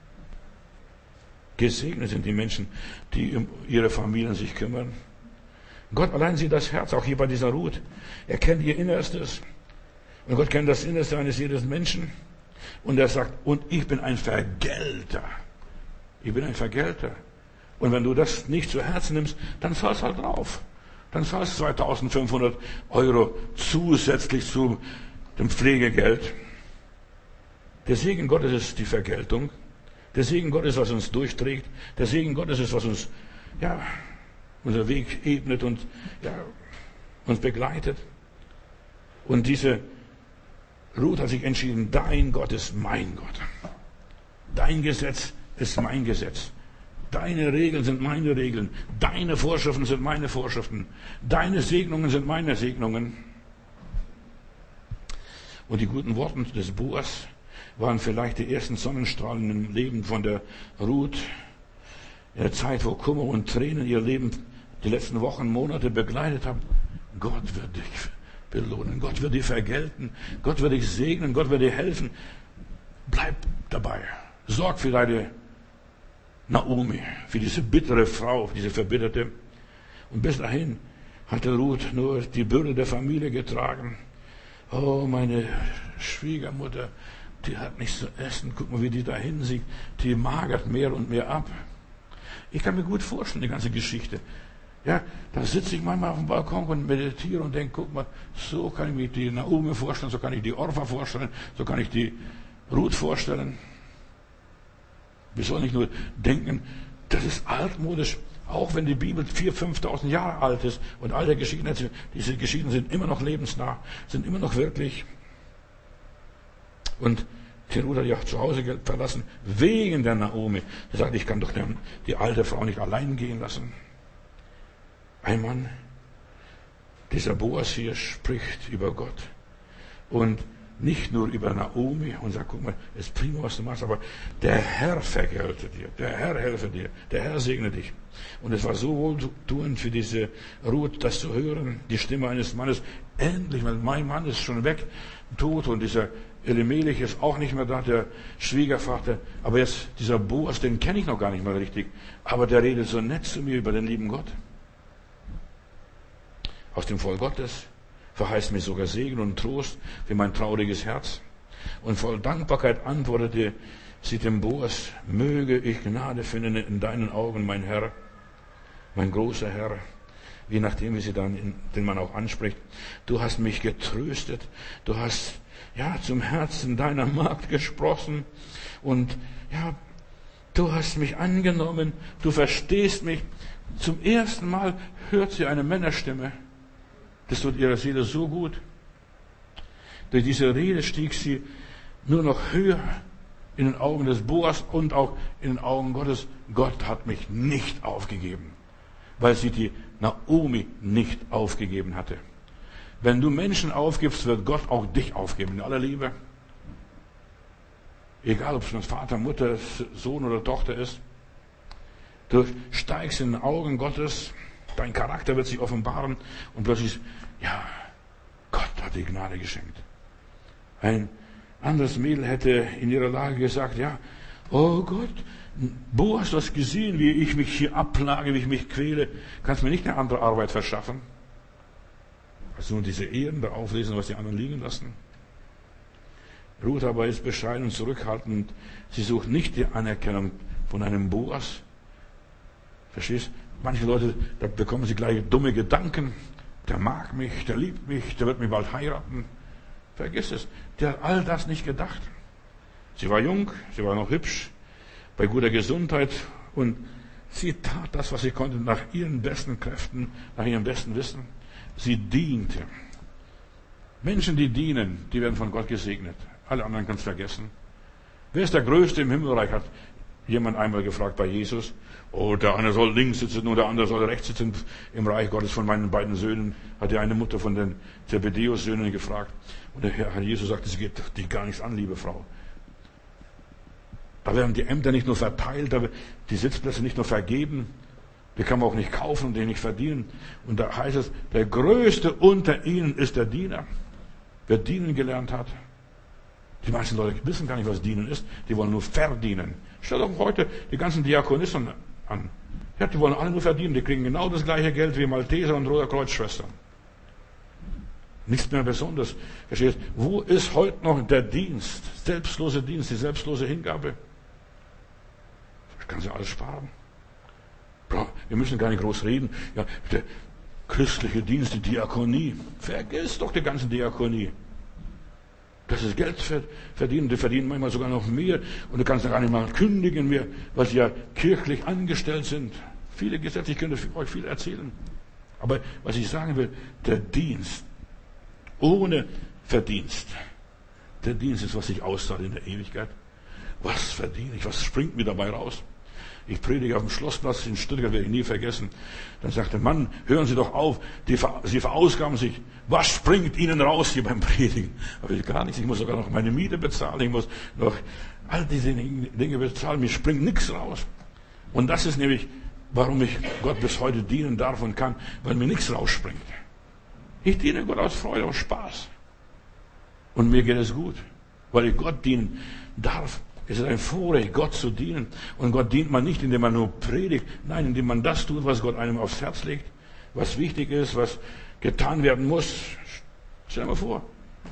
Gesegnet sind die Menschen, die um ihre Familien sich kümmern. Gott allein sieht das Herz, auch hier bei dieser Ruth. Er kennt ihr Innerstes. Und Gott kennt das Innerste eines jeden Menschen. Und er sagt, und ich bin ein Vergelter. Ich bin ein Vergelter. Und wenn du das nicht zu Herzen nimmst, dann zahlst halt drauf. Dann zahlst du 2.500 Euro zusätzlich zu dem Pflegegeld. Der Segen Gottes ist die Vergeltung. Der Segen Gottes, was uns durchträgt. Der Segen Gottes ist, was uns, unser Weg ebnet und uns begleitet. Und diese Ruth hat sich entschieden, dein Gott ist mein Gott. Dein Gesetz ist mein Gesetz. Deine Regeln sind meine Regeln. Deine Vorschriften sind meine Vorschriften. Deine Segnungen sind meine Segnungen. Und die guten Worte des Boas waren vielleicht die ersten Sonnenstrahlen im Leben von der Ruth. In der Zeit, wo Kummer und Tränen ihr Leben die letzten Wochen, Monate begleitet haben. Gott wird dich belohnen. Gott wird dich vergelten. Gott wird dich segnen. Gott wird dir helfen. Bleib dabei. Sorg für deine Naomi, für diese bittere Frau, diese verbitterte. Und bis dahin hatte Ruth nur die Bürde der Familie getragen. Oh, meine Schwiegermutter, die hat nichts zu essen. Guck mal, wie die da hinsieht. Die magert mehr und mehr ab. Ich kann mir gut vorstellen, die ganze Geschichte. Ja, da sitze ich manchmal auf dem Balkon und meditiere und denke, guck mal, so kann ich mir die Naomi vorstellen, so kann ich die Orpha vorstellen, so kann ich die Ruth vorstellen. Wir sollen nicht nur denken, das ist altmodisch, auch wenn die Bibel 4.000, 5.000 Jahre alt ist und all der Geschichten, diese Geschichten sind immer noch lebensnah, sind immer noch wirklich. Und die Ruth hat ja zu Hause verlassen, wegen der Naomi. Sie sagt, ich kann doch die alte Frau nicht allein gehen lassen. Ein Mann, dieser Boas hier, spricht über Gott. Und nicht nur über Naomi und sagt, guck mal, es ist prima, was du machst, aber der Herr vergelte dir, der Herr helfe dir, der Herr segne dich. Und es war so wohltuend für diese Ruth, das zu hören, die Stimme eines Mannes, endlich, weil mein Mann ist schon weg, tot, und dieser Elimelech ist auch nicht mehr da, der Schwiegervater, aber jetzt dieser Boas, den kenne ich noch gar nicht mal richtig, aber der redet so nett zu mir über den lieben Gott. Aus dem Volk Gottes verheißt mir sogar Segen und Trost für mein trauriges Herz. Und voll Dankbarkeit antwortete sie dem Boas, möge ich Gnade finden in deinen Augen, mein Herr, mein großer Herr. Je nachdem, wie sie dann den Mann auch anspricht. Du hast mich getröstet, du hast zum Herzen deiner Magd gesprochen und du hast mich angenommen, du verstehst mich. Zum ersten Mal hört sie eine Männerstimme. Das tut ihrer Seele so gut. Durch diese Rede stieg sie nur noch höher in den Augen des Boas und auch in den Augen Gottes. Gott hat mich nicht aufgegeben, weil sie die Naomi nicht aufgegeben hatte. Wenn du Menschen aufgibst, wird Gott auch dich aufgeben, in aller Liebe. Egal, ob es Vater, Mutter, Sohn oder Tochter ist. Du steigst in den Augen Gottes, dein Charakter wird sich offenbaren und plötzlich, Gott hat die Gnade geschenkt. Ein anderes Mädel hätte in ihrer Lage gesagt, oh Gott, Boas, du hast gesehen, wie ich mich hier abplage, wie ich mich quäle. Kannst du mir nicht eine andere Arbeit verschaffen? Also nur diese Ehren da auflesen, was die anderen liegen lassen. Ruth aber ist bescheiden und zurückhaltend. Sie sucht nicht die Anerkennung von einem Boas. Verstehst? Manche Leute, da bekommen sie gleich dumme Gedanken. Der mag mich, der liebt mich, der wird mich bald heiraten. Vergiss es. Der hat all das nicht gedacht. Sie war jung, sie war noch hübsch, bei guter Gesundheit und sie tat das, was sie konnte, nach ihren besten Kräften, nach ihrem besten Wissen. Sie diente. Menschen, die dienen, die werden von Gott gesegnet. Alle anderen kannst du vergessen. Wer ist der Größte im Himmelreich, hat jemand einmal gefragt bei Jesus. Oh, der eine soll links sitzen und der andere soll rechts sitzen im Reich Gottes von meinen beiden Söhnen, hat die eine Mutter von den Zebedeus-Söhnen gefragt. Und der Herr Jesus sagte, es geht dich gar nichts an, liebe Frau. Da werden die Ämter nicht nur verteilt, die Sitzplätze nicht nur vergeben, die kann man auch nicht kaufen und die nicht verdienen. Und da heißt es, der Größte unter ihnen ist der Diener. Wer dienen gelernt hat. Die meisten Leute wissen gar nicht, was dienen ist. Die wollen nur verdienen. Stell doch heute die ganzen Diakonissen an. Ja, die wollen alle nur verdienen. Die kriegen genau das gleiche Geld wie Malteser und Roter Kreuzschwestern. Nichts mehr Besonderes. Verstehst? Wo ist heute noch der Dienst? Selbstlose Dienst, die selbstlose Hingabe. Das kann sie alles sparen. Wir müssen gar nicht groß reden. Ja, der christliche Dienst, die Diakonie. Vergiss doch die ganze Diakonie. Das ist Geld verdienen. Die verdienen manchmal sogar noch mehr. Und du kannst gar nicht mal kündigen mehr, weil sie ja kirchlich angestellt sind. Viele Gesetze, ich könnte euch viel erzählen. Aber was ich sagen will, der Dienst ohne Verdienst. Der Dienst ist, was sich auszahlt in der Ewigkeit. Was verdiene ich? Was springt mir dabei raus? Ich predige auf dem Schlossplatz in Stuttgart, werde ich nie vergessen. Dann sagte Mann, hören Sie doch auf, Sie verausgaben sich. Was springt Ihnen raus hier beim Predigen? Aber ich gar nichts, ich muss sogar noch meine Miete bezahlen, ich muss noch all diese Dinge bezahlen, mir springt nichts raus. Und das ist nämlich, warum ich Gott bis heute dienen darf und kann, weil mir nichts rausspringt. Ich diene Gott aus Freude, aus Spaß. Und mir geht es gut, weil ich Gott dienen darf. Es ist ein Vorrecht, Gott zu dienen. Und Gott dient man nicht, indem man nur predigt. Nein, indem man das tut, was Gott einem aufs Herz legt. Was wichtig ist, was getan werden muss. Stell dir mal vor.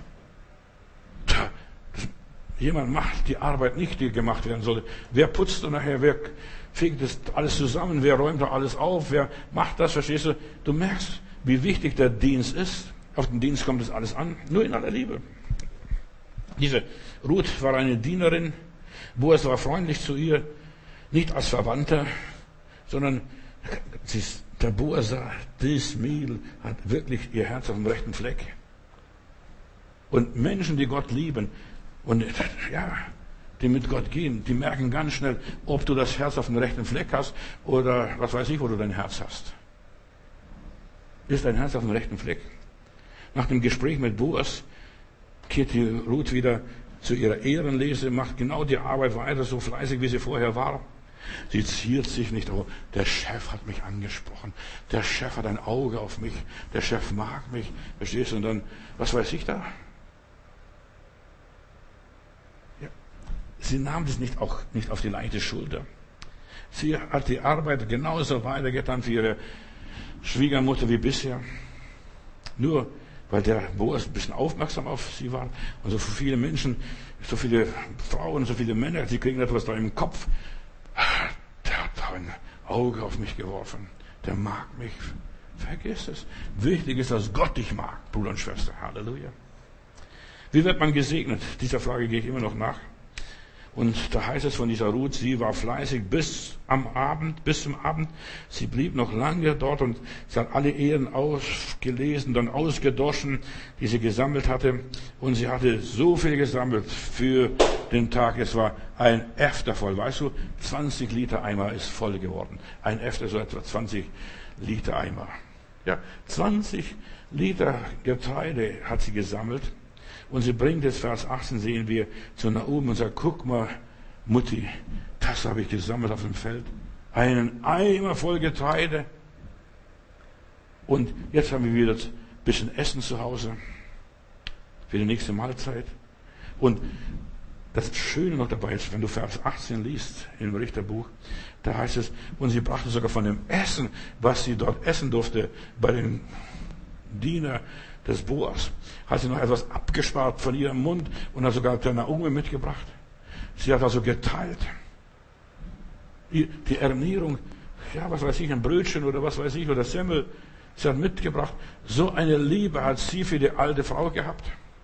Jemand macht die Arbeit nicht, die gemacht werden sollte. Wer putzt dann nachher? Wer fegt das alles zusammen? Wer räumt da alles auf? Wer macht das? Verstehst du? Du merkst, wie wichtig der Dienst ist. Auf den Dienst kommt es alles an. Nur in aller Liebe. Diese Ruth war eine Dienerin. Boas war freundlich zu ihr, nicht als Verwandter, sondern der Boas sah, das Mädel hat wirklich ihr Herz auf dem rechten Fleck. Und Menschen, die Gott lieben und die mit Gott gehen, die merken ganz schnell, ob du das Herz auf dem rechten Fleck hast oder was weiß ich, wo du dein Herz hast. Ist dein Herz auf dem rechten Fleck? Nach dem Gespräch mit Boas kehrt die Ruth wieder zu ihrer Ehrenlese, macht genau die Arbeit weiter, so fleißig, wie sie vorher war. Sie ziert sich nicht, oh, der Chef hat mich angesprochen, der Chef hat ein Auge auf mich, der Chef mag mich, verstehst du? Und dann, was weiß ich da? Ja. Sie nahm das nicht auf die leichte Schulter. Sie hat die Arbeit genauso weitergetan für ihre Schwiegermutter wie bisher. Nur weil der Boas ein bisschen aufmerksam auf sie war. Und so viele Menschen, so viele Frauen, so viele Männer, die kriegen etwas da im Kopf. Der hat da ein Auge auf mich geworfen. Der mag mich. Vergiss es. Wichtig ist, dass Gott dich mag, Bruder und Schwester. Halleluja. Wie wird man gesegnet? Dieser Frage gehe ich immer noch nach. Und da heißt es von dieser Ruth, sie war fleißig bis zum Abend. Sie blieb noch lange dort und sie hat alle Ehren ausgelesen, dann ausgedroschen, die sie gesammelt hatte. Und sie hatte so viel gesammelt für den Tag. Es war ein Äfter voll. Weißt du, 20 Liter Eimer ist voll geworden. Ein Äfter, so etwa 20 Liter Eimer. Ja, 20 Liter Getreide hat sie gesammelt. Und sie bringt es, Vers 18 sehen wir, zu Naomi und sagt, guck mal, Mutti, das habe ich gesammelt auf dem Feld. Einen Eimer voll Getreide. Und jetzt haben wir wieder ein bisschen Essen zu Hause für die nächste Mahlzeit. Und das Schöne noch dabei ist, wenn du Vers 18 liest im Richterbuch, da heißt es, und sie brachte sogar von dem Essen, was sie dort essen durfte, bei den Diener des Boas, hat sie noch etwas abgespart von ihrem Mund und hat sogar der Naomi mitgebracht. Sie hat also geteilt. Die Ernährung, ja, was weiß ich, ein Brötchen oder was weiß ich, oder Semmel, sie hat mitgebracht. So eine Liebe hat sie für die alte Frau gehabt.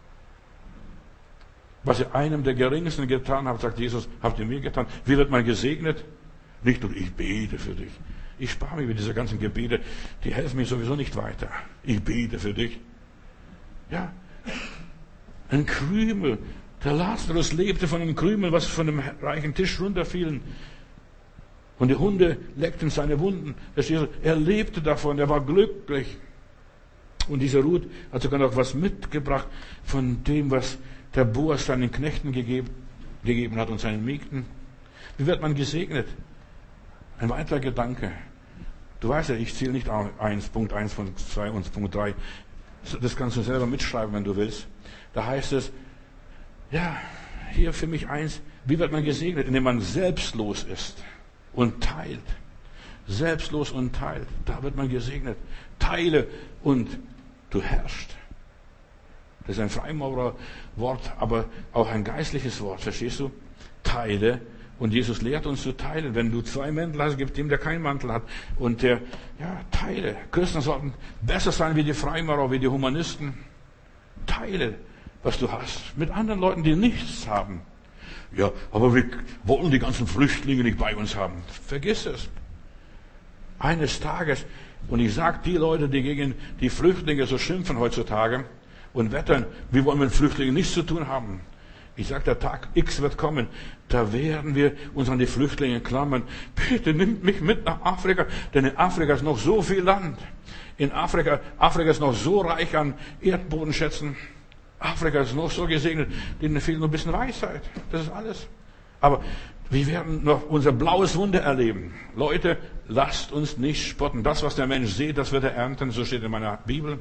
Was ihr einem der Geringsten getan habt, sagt Jesus, habt ihr mir getan. Wie wird man gesegnet? Nicht nur, ich bete für dich. Ich spare mich mit dieser ganzen Gebete, die helfen mir sowieso nicht weiter. Ich bete für dich. Ja, ein Krümel. Der Lazarus lebte von einem Krümel, was von dem reichen Tisch runterfielen. Und die Hunde leckten seine Wunden. Er lebte davon, er war glücklich. Und diese Ruth hat sogar noch was mitgebracht von dem, was der Boas seinen Knechten gegeben hat und seinen Mägden. Wie wird man gesegnet? Ein weiterer Gedanke. Du weißt ja, ich zähle nicht Punkt 1 von 2 und Punkt 3. Das kannst du selber mitschreiben, wenn du willst. Da heißt es, ja, hier für mich eins, wie wird man gesegnet? Indem man selbstlos ist und teilt. Selbstlos und teilt. Da wird man gesegnet. Teile und du herrschst. Das ist ein Freimaurerwort, aber auch ein geistliches Wort. Verstehst du? Teile. Und Jesus lehrt uns zu teilen. Wenn du 2 Mäntel hast, gib dem, der keinen Mantel hat. Und der, ja, teile. Christen sollten besser sein wie die Freimaurer, wie die Humanisten. Teile, was du hast. Mit anderen Leuten, die nichts haben. Ja, aber wir wollen die ganzen Flüchtlinge nicht bei uns haben. Vergiss es. Eines Tages, und ich sage die Leute, die gegen die Flüchtlinge so schimpfen heutzutage und wettern, wir wollen mit Flüchtlingen nichts zu tun haben. Ich sage, der Tag X wird kommen, da werden wir uns an die Flüchtlinge klammern. Bitte nimmt mich mit nach Afrika, denn in Afrika ist noch so viel Land. In Afrika ist noch so reich an Erdbodenschätzen. Afrika ist noch so gesegnet, denen fehlt nur ein bisschen Weisheit. Das ist alles. Aber wir werden noch unser blaues Wunder erleben. Leute, lasst uns nicht spotten. Das, was der Mensch sieht, das wird er ernten, so steht in meiner Bibel.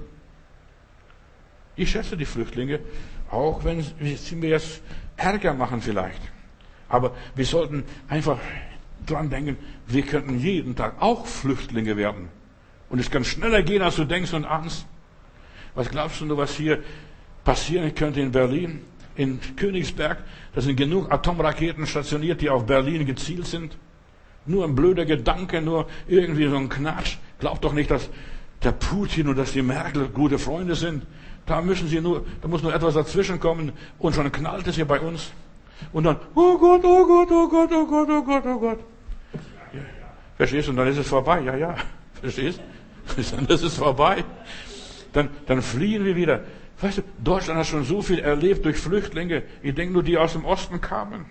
Ich schätze die Flüchtlinge, auch wenn sie mir jetzt Ärger machen vielleicht. Aber wir sollten einfach dran denken, wir könnten jeden Tag auch Flüchtlinge werden. Und es kann schneller gehen, als du denkst und ahnst. Was glaubst du, was hier passieren könnte in Berlin? In Königsberg, da sind genug Atomraketen stationiert, die auf Berlin gezielt sind. Nur ein blöder Gedanke, nur irgendwie so ein Knatsch. Glaubt doch nicht, dass der Putin und dass die Merkel gute Freunde sind. Da muss nur etwas dazwischen kommen und schon knallt es hier bei uns. Und dann, oh Gott, oh Gott, oh Gott, oh Gott, oh Gott, oh Gott. Ja. Verstehst du? Und dann ist es vorbei. Ja. Verstehst du? Dann ist es vorbei. Dann fliehen wir wieder. Weißt du, Deutschland hat schon so viel erlebt durch Flüchtlinge. Ich denke nur, die aus dem Osten kamen.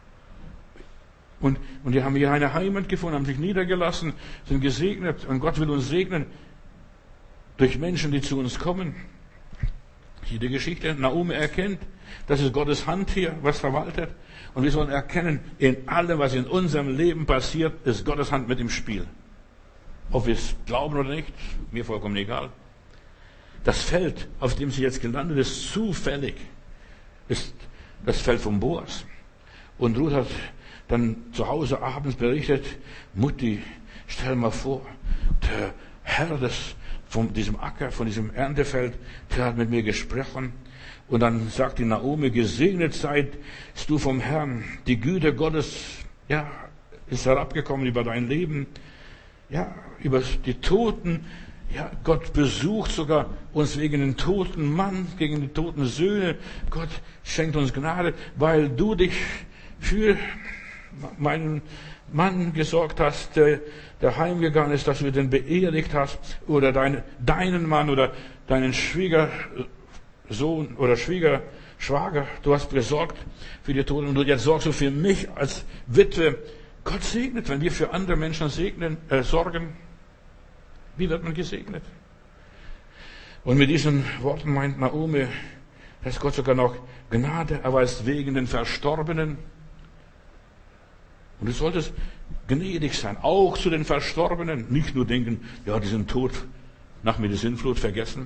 Und die haben hier eine Heimat gefunden, haben sich niedergelassen, sind gesegnet. Und Gott will uns segnen durch Menschen, die zu uns kommen. Hier die Geschichte. Naomi erkennt, das ist Gottes Hand hier, was verwaltet. Und wir sollen erkennen, in allem, was in unserem Leben passiert, ist Gottes Hand mit im Spiel. Ob wir es glauben oder nicht, mir vollkommen egal. Das Feld, auf dem sie jetzt gelandet ist, zufällig, ist das Feld von Boas. Und Ruth hat dann zu Hause abends berichtet, Mutti, stell mal vor, der Herr von diesem Acker, von diesem Erntefeld, der hat mit mir gesprochen. Und dann sagt die Naomi, gesegnet seist du vom Herrn. Die Güte Gottes, ja, ist herabgekommen über dein Leben. Ja, über die Toten. Ja, Gott besucht sogar uns wegen den toten Mann, gegen die toten Söhne. Gott schenkt uns Gnade, weil du dich für meinen Mann gesorgt hast, der heimgegangen ist, dass du den beerdigt hast, oder deinen Mann oder deinen Schwiegersohn oder Schwager. Du hast gesorgt für die Toten und jetzt sorgst du für mich als Witwe. Gott segnet, wenn wir für andere Menschen sorgen. Wie wird man gesegnet? Und mit diesen Worten meint Naomi, dass Gott sogar noch Gnade erweist wegen den Verstorbenen. Und du solltest gnädig sein, auch zu den Verstorbenen. Nicht nur denken, ja, die sind tot, nach mir die Sintflut vergessen.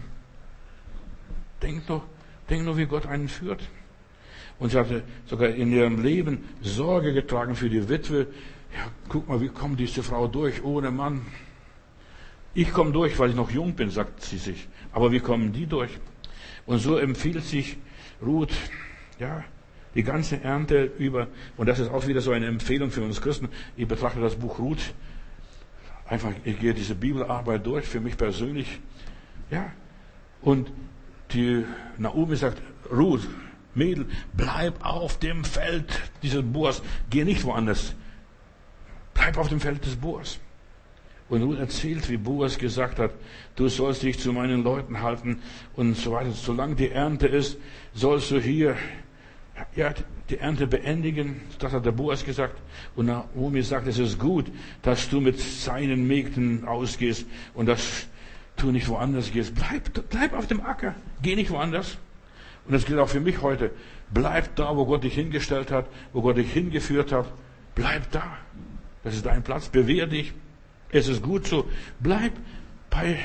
Denk nur, wie Gott einen führt. Und sie hatte sogar in ihrem Leben Sorge getragen für die Witwe. Ja, guck mal, wie kommt diese Frau durch ohne Mann? Ich komme durch, weil ich noch jung bin, sagt sie sich. Aber wie kommen die durch? Und so empfiehlt sich Ruth, ja, die ganze Ernte über. Und das ist auch wieder so eine Empfehlung für uns Christen. Ich betrachte das Buch Ruth einfach, ich gehe diese Bibelarbeit durch, für mich persönlich. Ja. Und die Naomi sagt, Ruth, Mädel, bleib auf dem Feld dieses Boas. Geh nicht woanders. Bleib auf dem Feld des Boas. Und Ruth erzählt, wie Boas gesagt hat, du sollst dich zu meinen Leuten halten und so weiter. Solange die Ernte ist, sollst du hier, ja, die Ernte beendigen. Das hat der Boas gesagt. Und Naomi sagt, es ist gut, dass du mit seinen Mägden ausgehst und dass du nicht woanders gehst. Bleib auf dem Acker. Geh nicht woanders. Und das gilt auch für mich heute. Bleib da, wo Gott dich hingestellt hat, wo Gott dich hingeführt hat. Bleib da. Das ist dein Platz. Bewehr dich. Es ist gut so. Bleib bei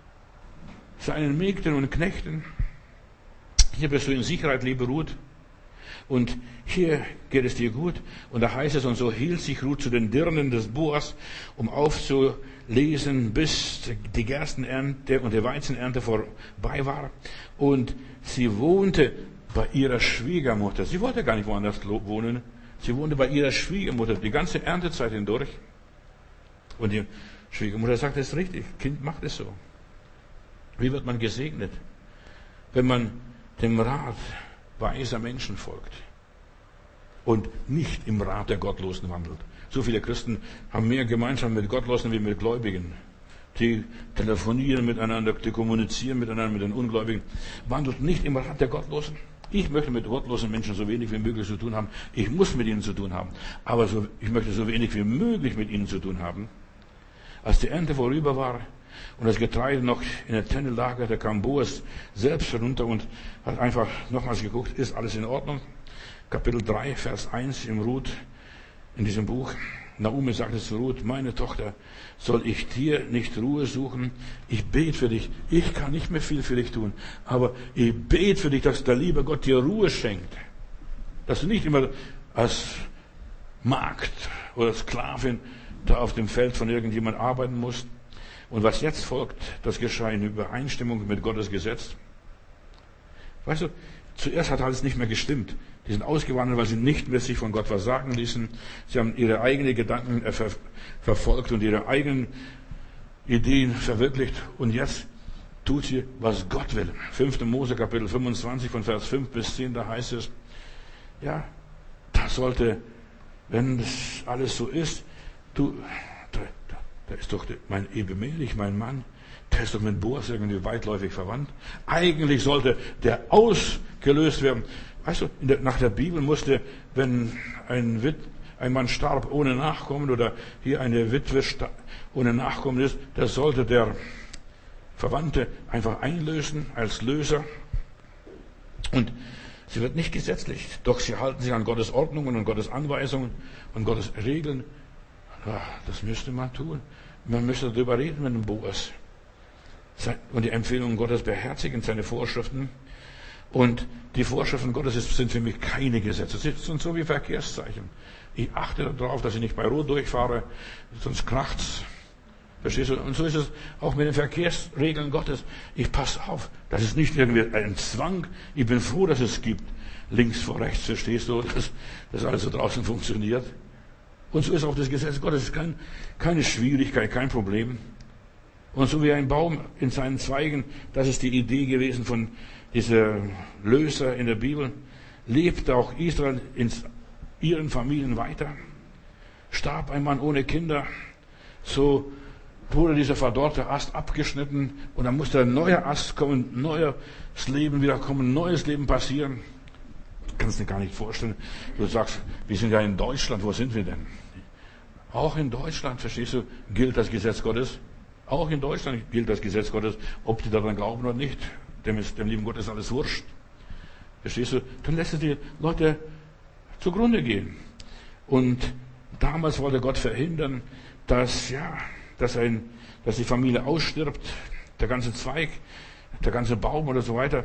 seinen Mägden und Knechten. Hier bist du in Sicherheit, liebe Ruth. Und hier geht es dir gut. Und da heißt es, und so hielt sich Ruth zu den Dirnen des Boas, um aufzulesen, bis die Gerstenernte und die Weizenernte vorbei war. Und sie wohnte bei ihrer Schwiegermutter. Sie wollte gar nicht woanders wohnen. Sie wohnte bei ihrer Schwiegermutter die ganze Erntezeit hindurch. Und die Schwiegermutter sagt, das ist richtig. Kind macht es so. Wie wird man gesegnet? Wenn man dem Rat weiser Menschen folgt und nicht im Rat der Gottlosen wandelt. So viele Christen haben mehr Gemeinschaft mit Gottlosen wie mit Gläubigen. Die telefonieren miteinander, die kommunizieren miteinander mit den Ungläubigen. Wandelt nicht im Rat der Gottlosen. Ich möchte mit gottlosen Menschen so wenig wie möglich zu tun haben. Ich muss mit ihnen zu tun haben. Aber ich möchte so wenig wie möglich mit ihnen zu tun haben. Als die Ernte vorüber war und das Getreide noch in der Tenne lag, da kam Boas selbst herunter und hat einfach nochmals geguckt, ist alles in Ordnung? Kapitel 3, Vers 1 im Ruth, in diesem Buch. Naomi sagte zu Ruth, meine Tochter, soll ich dir nicht Ruhe suchen? Ich bete für dich. Ich kann nicht mehr viel für dich tun, aber ich bete für dich, dass der liebe Gott dir Ruhe schenkt. Dass du nicht immer als Magd oder Sklavin da auf dem Feld von irgendjemand arbeiten musst. Und was jetzt folgt, das geschah in Übereinstimmung mit Gottes Gesetz. Weißt du, zuerst hat alles nicht mehr gestimmt. Die sind ausgewandert, weil sie nicht mehr sich von Gott was sagen ließen. Sie haben ihre eigenen Gedanken verfolgt und ihre eigenen Ideen verwirklicht. Und jetzt tut sie, was Gott will. 5. Mose Kapitel 25 von Vers 5 bis 10, da heißt es, ja, da sollte, wenn das alles so ist, da ist doch mein Ebemelech, mein Mann, der ist doch mit Boas irgendwie weitläufig verwandt. Eigentlich sollte der ausgelöst werden. Weißt du, nach der Bibel musste, wenn ein Mann starb ohne Nachkommen oder hier eine Witwe ohne Nachkommen ist, da sollte der Verwandte einfach einlösen als Löser. Und sie wird nicht gesetzlich, doch sie halten sich an Gottes Ordnungen und Gottes Anweisungen und Gottes Regeln. Ja, das müsste man tun. Man müsste darüber reden mit dem Boas. Und die Empfehlungen Gottes beherzigen, seine Vorschriften. Und die Vorschriften Gottes sind für mich keine Gesetze. Sie sind so wie Verkehrszeichen. Ich achte darauf, dass ich nicht bei Rot durchfahre, sonst kracht's. Verstehst du? Und so ist es auch mit den Verkehrsregeln Gottes. Ich passe auf. Das ist nicht irgendwie ein Zwang. Ich bin froh, dass es gibt. Links vor rechts, verstehst du? Dass alles so draußen funktioniert. Und so ist auch das Gesetz Gottes. Es ist keine Schwierigkeit, kein Problem. Und so wie ein Baum in seinen Zweigen, das ist die Idee gewesen von dieser Löser in der Bibel, lebt auch Israel in ihren Familien weiter. Starb ein Mann ohne Kinder, so wurde dieser verdorrte Ast abgeschnitten und dann musste ein neuer Ast kommen, neues Leben wieder kommen, neues Leben passieren. Kannst du dir gar nicht vorstellen. Du sagst, wir sind ja in Deutschland, wo sind wir denn? Auch in Deutschland, verstehst du, gilt das Gesetz Gottes. Auch in Deutschland gilt das Gesetz Gottes, ob die daran glauben oder nicht. Dem lieben Gott ist alles wurscht. Verstehst du? Dann lässt er die Leute zugrunde gehen. Und damals wollte Gott verhindern, dass die Familie ausstirbt, der ganze Zweig, der ganze Baum oder so weiter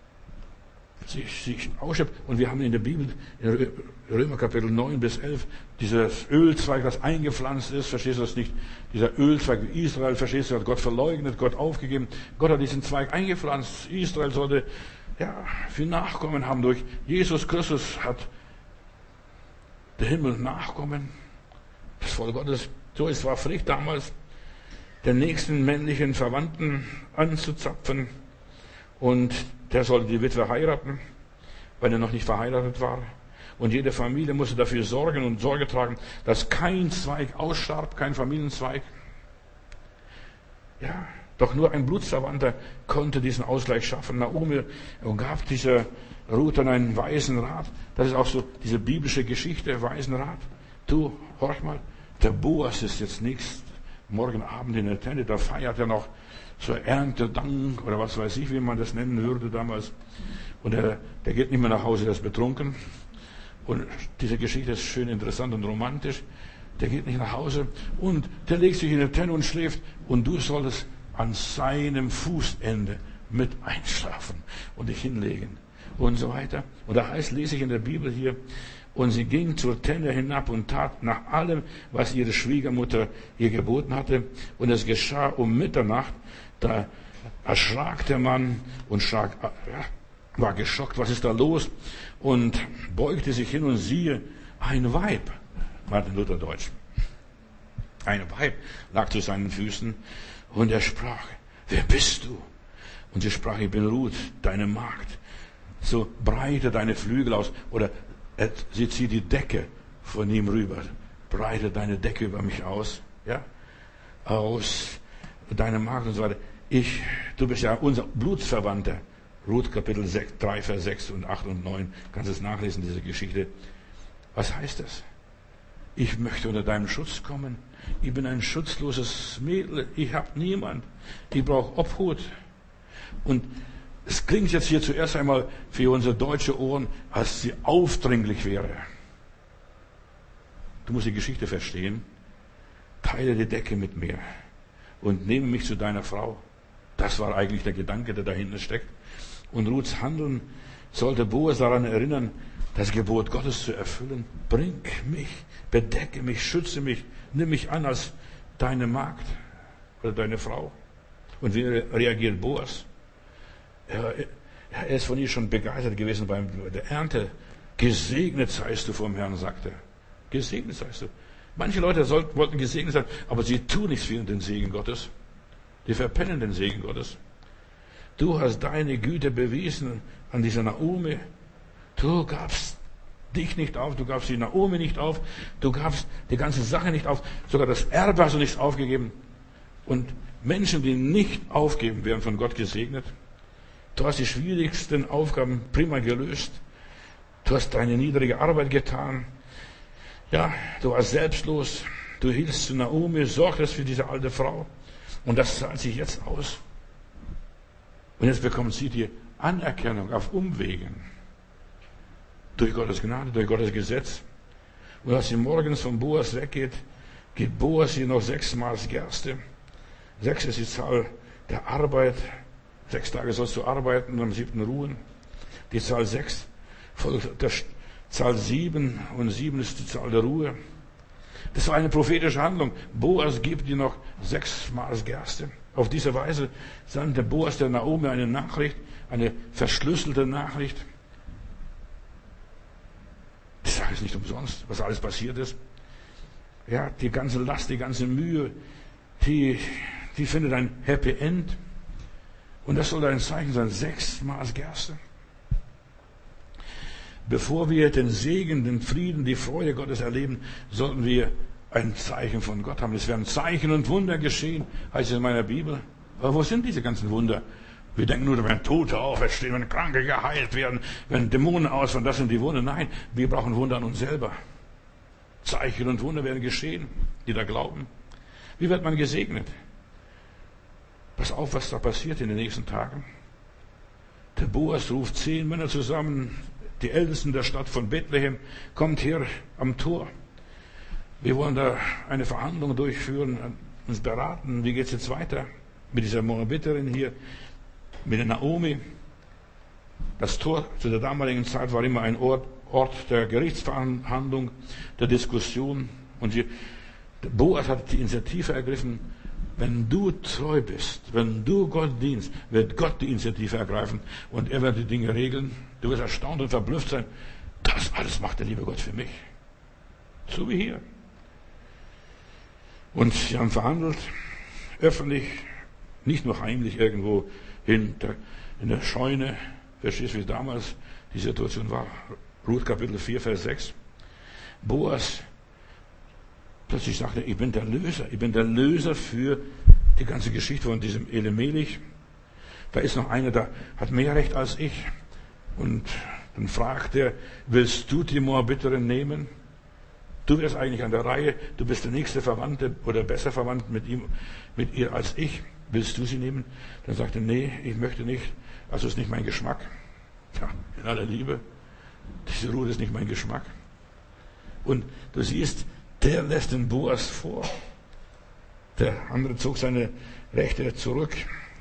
sich ausstirbt. Und wir haben in der Bibel, in Römer Kapitel 9 bis 11, dieses Ölzweig, das eingepflanzt ist, verstehst du das nicht? Dieser Ölzweig Israel, verstehst du, hat Gott verleugnet, Gott aufgegeben. Gott hat diesen Zweig eingepflanzt. Israel sollte, viel Nachkommen haben. Durch Jesus Christus hat der Himmel Nachkommen. Das Volk Gottes. So, es war Pflicht damals, den nächsten männlichen Verwandten anzuzapfen. Und der sollte die Witwe heiraten, weil er noch nicht verheiratet war. Und jede Familie musste dafür sorgen und Sorge tragen, dass kein Zweig ausstarb, kein Familienzweig. Ja, doch nur ein Blutsverwandter konnte diesen Ausgleich schaffen. Naomi gab dieser Ruth dann einen weisen Rat. Das ist auch so diese biblische Geschichte, weisen Rat. Du, horch mal, der Boas ist jetzt morgen Abend in der Tente, da feiert er noch so Erntedank oder was weiß ich, wie man das nennen würde damals. Und der geht nicht mehr nach Hause, der ist betrunken. Und diese Geschichte ist schön interessant und romantisch. Der geht nicht nach Hause und der legt sich in der Tenne und schläft. Und du solltest an seinem Fußende mit einschlafen und dich hinlegen und so weiter. Und da lese ich in der Bibel hier, und sie ging zur Tenne hinab und tat nach allem, was ihre Schwiegermutter ihr geboten hatte. Und es geschah um Mitternacht, da erschrak der Mann und war geschockt, was ist da los? Und beugte sich hin und siehe, ein Weib, Martin Luther Deutsch, ein Weib lag zu seinen Füßen und er sprach, wer bist du? Und sie sprach, ich bin Ruth, deine Magd. So breite deine Flügel aus, oder sie zieht die Decke von ihm rüber, breite deine Decke über mich aus, aus deine Magd und so weiter. Du bist ja unser Blutsverwandter. Ruth Kapitel 3, Vers 6 und 8 und 9. Kannst es nachlesen, diese Geschichte. Was heißt das? Ich möchte unter deinem Schutz kommen. Ich bin ein schutzloses Mädel. Ich habe niemand. Ich brauche Obhut. Und es klingt jetzt hier zuerst einmal für unsere deutsche Ohren, als sie aufdringlich wäre. Du musst die Geschichte verstehen. Teile die Decke mit mir und nehme mich zu deiner Frau. Das war eigentlich der Gedanke, der dahinter steckt. Und Ruths Handeln sollte Boas daran erinnern, das Gebot Gottes zu erfüllen. Bring mich, bedecke mich, schütze mich, nimm mich an als deine Magd oder deine Frau. Und wie reagiert Boas? Er ist von ihr schon begeistert gewesen bei der Ernte. Gesegnet seist du vom Herrn, sagt er. Gesegnet seist du. Manche Leute wollten gesegnet sein, aber sie tun nichts für den Segen Gottes. Die verpennen den Segen Gottes. Du hast deine Güte bewiesen an dieser Naomi. Du gabst dich nicht auf, du gabst die Naomi nicht auf, du gabst die ganze Sache nicht auf, sogar das Erbe hast du nicht aufgegeben. Und Menschen, die nicht aufgeben, werden von Gott gesegnet. Du hast die schwierigsten Aufgaben prima gelöst. Du hast deine niedrige Arbeit getan. Du warst selbstlos. Du hieltst zu Naomi, sorgtest für diese alte Frau. Und das zahlt sich jetzt aus. Und jetzt bekommt sie dir Anerkennung, auf Umwegen. Durch Gottes Gnade, durch Gottes Gesetz. Und als sie morgens von Boas weggeht, gibt Boas ihr noch 6 Maß Gerste. 6 ist die Zahl der Arbeit. 6 Tage sollst du arbeiten und am 7. ruhen. Die Zahl 6 folgt der Zahl 7 und 7 ist die Zahl der Ruhe. Das war eine prophetische Handlung. Boas gibt ihr noch 6 Maß Gerste. Auf diese Weise sandte Boas der Naomi eine Nachricht, eine verschlüsselte Nachricht. Die Sache ist nicht umsonst, was alles passiert ist. Ja, die ganze Last, die ganze Mühe, die findet ein Happy End. Und das soll ein Zeichen sein, 6 Maß Gerste. Bevor wir den Segen, den Frieden, die Freude Gottes erleben, sollten wir ein Zeichen von Gott haben. Es werden Zeichen und Wunder geschehen, heißt es in meiner Bibel. Aber wo sind diese ganzen Wunder? Wir denken nur, wenn Tote auferstehen, wenn Kranke geheilt werden, wenn Dämonen ausfahren, das sind die Wunder. Nein, wir brauchen Wunder an uns selber. Zeichen und Wunder werden geschehen, die da glauben. Wie wird man gesegnet? Pass auf, was da passiert in den nächsten Tagen. Der Boas ruft 10 Männer zusammen, die Ältesten der Stadt von Bethlehem, kommt her am Tor. Wir wollen da eine Verhandlung durchführen, uns beraten, wie geht es jetzt weiter mit dieser Moabiterin hier, mit der Naomi. Das Tor zu der damaligen Zeit war immer ein Ort der Gerichtsverhandlung, der Diskussion. Und Boas hat die Initiative ergriffen. Wenn du treu bist, wenn du Gott dienst, wird Gott die Initiative ergreifen und er wird die Dinge regeln. Du wirst erstaunt und verblüfft sein. Das alles macht der liebe Gott für mich. So wie hier. Und sie haben verhandelt, öffentlich, nicht nur heimlich irgendwo in der Scheune. Verstehst du, wie damals die Situation war? Ruth Kapitel 4, Vers 6. Boas plötzlich sagte er, ich bin der Löser für die ganze Geschichte von diesem Elimelech. Da ist noch einer, der hat mehr Recht als ich. Und dann fragt er, willst du die Moabiterin nehmen? Du wärst eigentlich an der Reihe, du bist der nächste Verwandte oder besser verwandt mit ihr als ich. Willst du sie nehmen? Dann sagt er, nee, ich möchte nicht, also ist nicht mein Geschmack. Ja, in aller Liebe, diese Ruhe ist nicht mein Geschmack. Und du siehst, der lässt den Boas vor. Der andere zog seine Rechte zurück.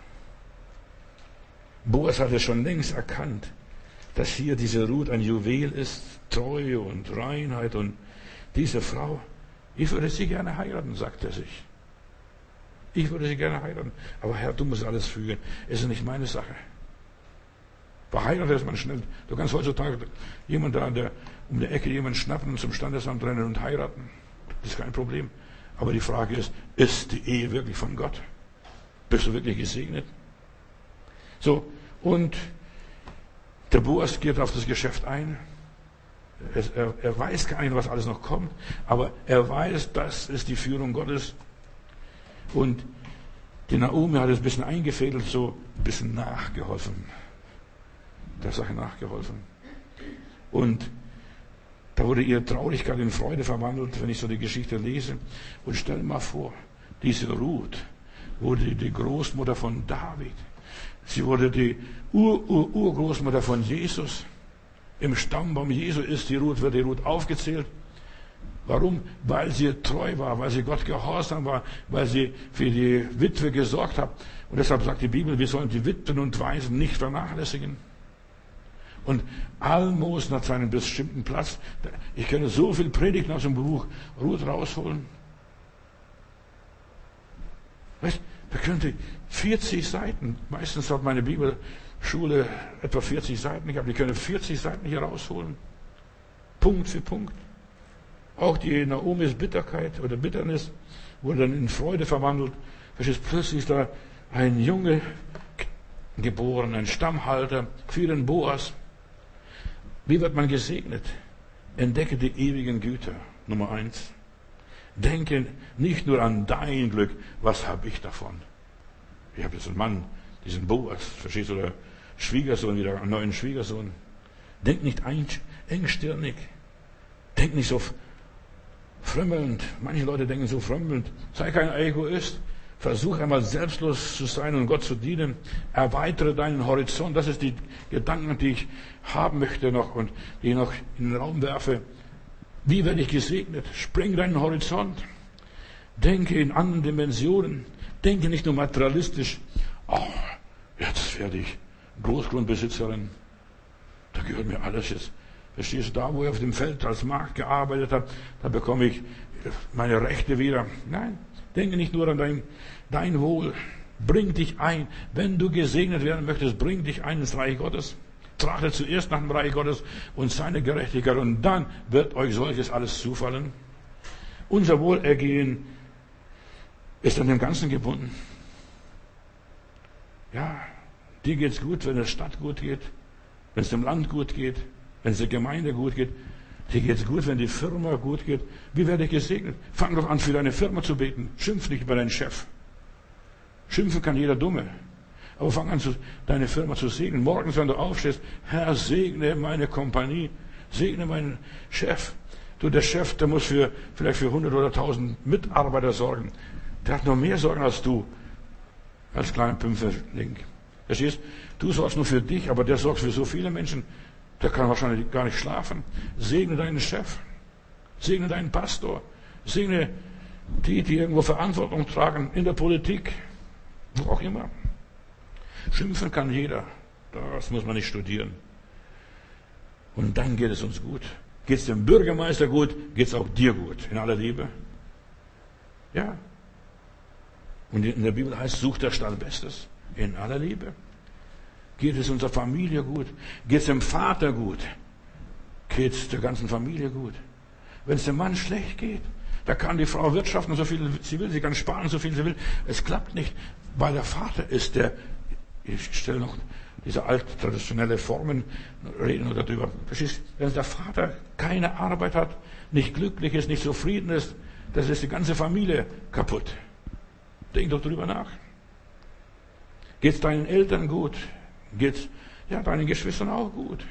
Boas hatte schon längst erkannt, dass hier diese Ruth ein Juwel ist, Treue und Reinheit. Und diese Frau, ich würde sie gerne heiraten, sagt er sich. Ich würde sie gerne heiraten. Aber Herr, du musst alles fügen. Es ist nicht meine Sache. Verheiratet ist man schnell. Du kannst heutzutage jemand da um die Ecke jemanden schnappen und zum Standesamt rennen und heiraten. Das ist kein Problem. Aber die Frage ist die Ehe wirklich von Gott? Bist du wirklich gesegnet? So, und der Boas geht auf das Geschäft ein. Er weiß gar nicht, was alles noch kommt, aber er weiß, das ist die Führung Gottes. Und die Naomi hat es ein bisschen eingefädelt, so ein bisschen nachgeholfen. Der Sache nachgeholfen. Und da wurde ihre Traurigkeit in Freude verwandelt, wenn ich so die Geschichte lese. Und stell dir mal vor, diese Ruth wurde die Großmutter von David. Sie wurde die Urgroßmutter von Jesus. Im Stammbaum Jesu wird die Ruth aufgezählt. Warum? Weil sie treu war, weil sie Gott gehorsam war, weil sie für die Witwe gesorgt hat. Und deshalb sagt die Bibel, wir sollen die Witwen und Waisen nicht vernachlässigen. Und Almosen hat seinen bestimmten Platz. Ich kann so viel Predigten aus dem Buch Ruth rausholen. Weißt, da könnte 40 Seiten, meistens hat meine Bibelschule etwa 40 Seiten gehabt, ich könnte 40 Seiten hier rausholen. Punkt für Punkt. Auch die Naomis Bitterkeit oder Bitternis wurde dann in Freude verwandelt. Verstehst, plötzlich ist da ein Junge geboren, ein Stammhalter für den Boas. Wie wird man gesegnet? Entdecke die ewigen Güter. Nummer 1. Denke nicht nur an dein Glück. Was habe ich davon? Ich habe jetzt einen Mann, diesen Boas, verstehst du, oder Schwiegersohn, wieder einen neuen Schwiegersohn. Denk nicht engstirnig. Denk nicht so frömmelnd. Manche Leute denken so frömmelnd. Sei kein Egoist. Versuch einmal selbstlos zu sein und Gott zu dienen. Erweitere deinen Horizont. Das ist die Gedanken, die ich haben möchte noch und die ich noch in den Raum werfe. Wie werde ich gesegnet? Spreng deinen Horizont. Denke in anderen Dimensionen. Denke nicht nur materialistisch. Oh, jetzt werde ich Großgrundbesitzerin. Da gehört mir alles jetzt. Verstehst du, da wo ich auf dem Feld als Magd gearbeitet habe, da bekomme ich meine Rechte wieder. Nein, denke nicht nur an dein Wohl. Bring dich ein. Wenn du gesegnet werden möchtest, bring dich ein ins Reich Gottes. Trachte zuerst nach dem Reich Gottes und seine Gerechtigkeit und dann wird euch solches alles zufallen. Unser Wohlergehen ist an dem Ganzen gebunden. Ja, dir geht's gut, wenn es der Stadt gut geht, wenn es dem Land gut geht, wenn es der Gemeinde gut geht. Dir geht's gut, wenn die Firma gut geht. Wie werde ich gesegnet? Fang doch an, für deine Firma zu beten. Schimpf nicht über deinen Chef. Schimpfen kann jeder Dumme. Aber fang an, deine Firma zu segnen. Morgens, wenn du aufstehst, Herr, segne meine Kompanie, segne meinen Chef. Du, der Chef, der muss vielleicht für 100 oder 1000 Mitarbeiter sorgen. Der hat noch mehr Sorgen als du, als kleiner Pümpferling. Verstehst? Du sorgst nur für dich, aber der sorgt für so viele Menschen. Der kann wahrscheinlich gar nicht schlafen. Segne deinen Chef. Segne deinen Pastor. Segne die irgendwo Verantwortung tragen in der Politik. Wo auch immer. Schimpfen kann jeder. Das muss man nicht studieren. Und dann geht es uns gut. Geht es dem Bürgermeister gut, geht es auch dir gut. In aller Liebe. Ja. Und in der Bibel heißt, sucht der Stadt Bestes. In aller Liebe. Geht es unserer Familie gut? Geht es dem Vater gut? Geht es der ganzen Familie gut? Wenn es dem Mann schlecht geht, da kann die Frau wirtschaften, so viel sie will, sie kann sparen, so viel sie will. Es klappt nicht, weil der Vater ist ich stelle noch diese alttraditionelle Formen, reden wir darüber. Wenn der Vater keine Arbeit hat, nicht glücklich ist, nicht zufrieden ist, das ist die ganze Familie kaputt. Denk doch drüber nach. Geht es deinen Eltern gut? Geht es deinen Geschwistern auch gut?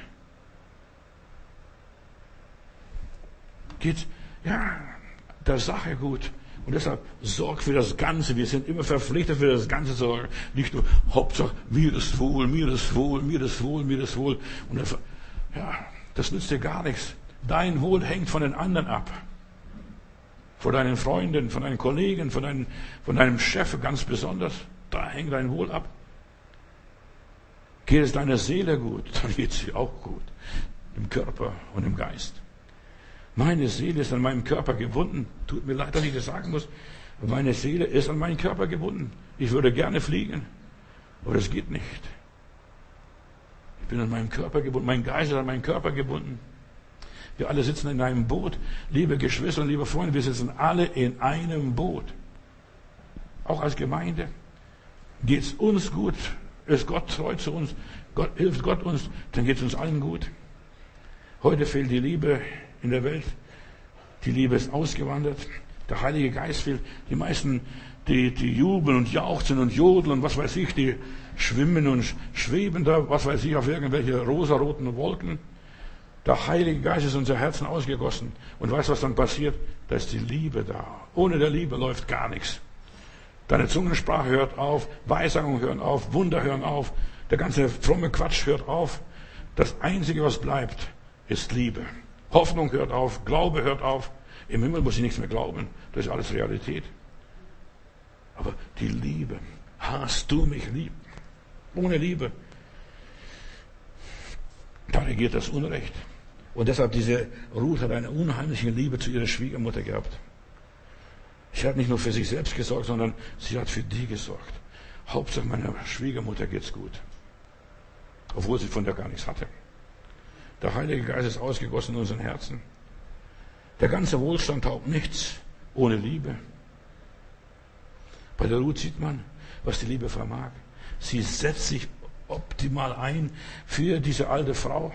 Geht es der Sache gut? Und deshalb sorg für das Ganze. Wir sind immer verpflichtet, für das Ganze zu sorgen. Nicht nur, Hauptsache, mir ist wohl, mir ist wohl, mir ist wohl, mir ist wohl. Und das nützt dir gar nichts. Dein Wohl hängt von den anderen ab. Von deinen Freunden, von deinen Kollegen, von deinem Chef ganz besonders. Da hängt dein Wohl ab. Geht es deiner Seele gut, dann geht es dir auch gut. Im Körper und im Geist. Meine Seele ist an meinem Körper gebunden. Tut mir leid, dass ich das sagen muss. Meine Seele ist an meinen Körper gebunden. Ich würde gerne fliegen, aber das geht nicht. Ich bin an meinem Körper gebunden. Mein Geist ist an meinen Körper gebunden. Wir alle sitzen in einem Boot. Liebe Geschwister und liebe Freunde, wir sitzen alle in einem Boot. Auch als Gemeinde. Geht es uns gut? Ist Gott treu zu uns? Hilft Gott uns? Dann geht es uns allen gut. Heute fehlt die Liebe in der Welt. Die Liebe ist ausgewandert. Der Heilige Geist fehlt. Die meisten, die jubeln und jauchzen und jodeln und was weiß ich, die schwimmen und schweben da, was weiß ich, auf irgendwelche rosaroten Wolken. Der Heilige Geist ist in unser Herzen ausgegossen. Und weißt du, was dann passiert? Da ist die Liebe da. Ohne der Liebe läuft gar nichts. Deine Zungensprache hört auf, Weissagungen hören auf, Wunder hören auf, der ganze fromme Quatsch hört auf. Das Einzige, was bleibt, ist Liebe. Hoffnung hört auf, Glaube hört auf. Im Himmel muss ich nichts mehr glauben. Das ist alles Realität. Aber die Liebe, hast du mich lieb? Ohne Liebe, da regiert das Unrecht. Und deshalb diese Ruth hat eine unheimliche Liebe zu ihrer Schwiegermutter gehabt. Sie hat nicht nur für sich selbst gesorgt, sondern sie hat für die gesorgt. Hauptsache meiner Schwiegermutter geht's gut. Obwohl sie von der gar nichts hatte. Der Heilige Geist ist ausgegossen in unseren Herzen. Der ganze Wohlstand taugt nichts ohne Liebe. Bei der Ruth sieht man, was die Liebe vermag. Sie setzt sich optimal ein für diese alte Frau,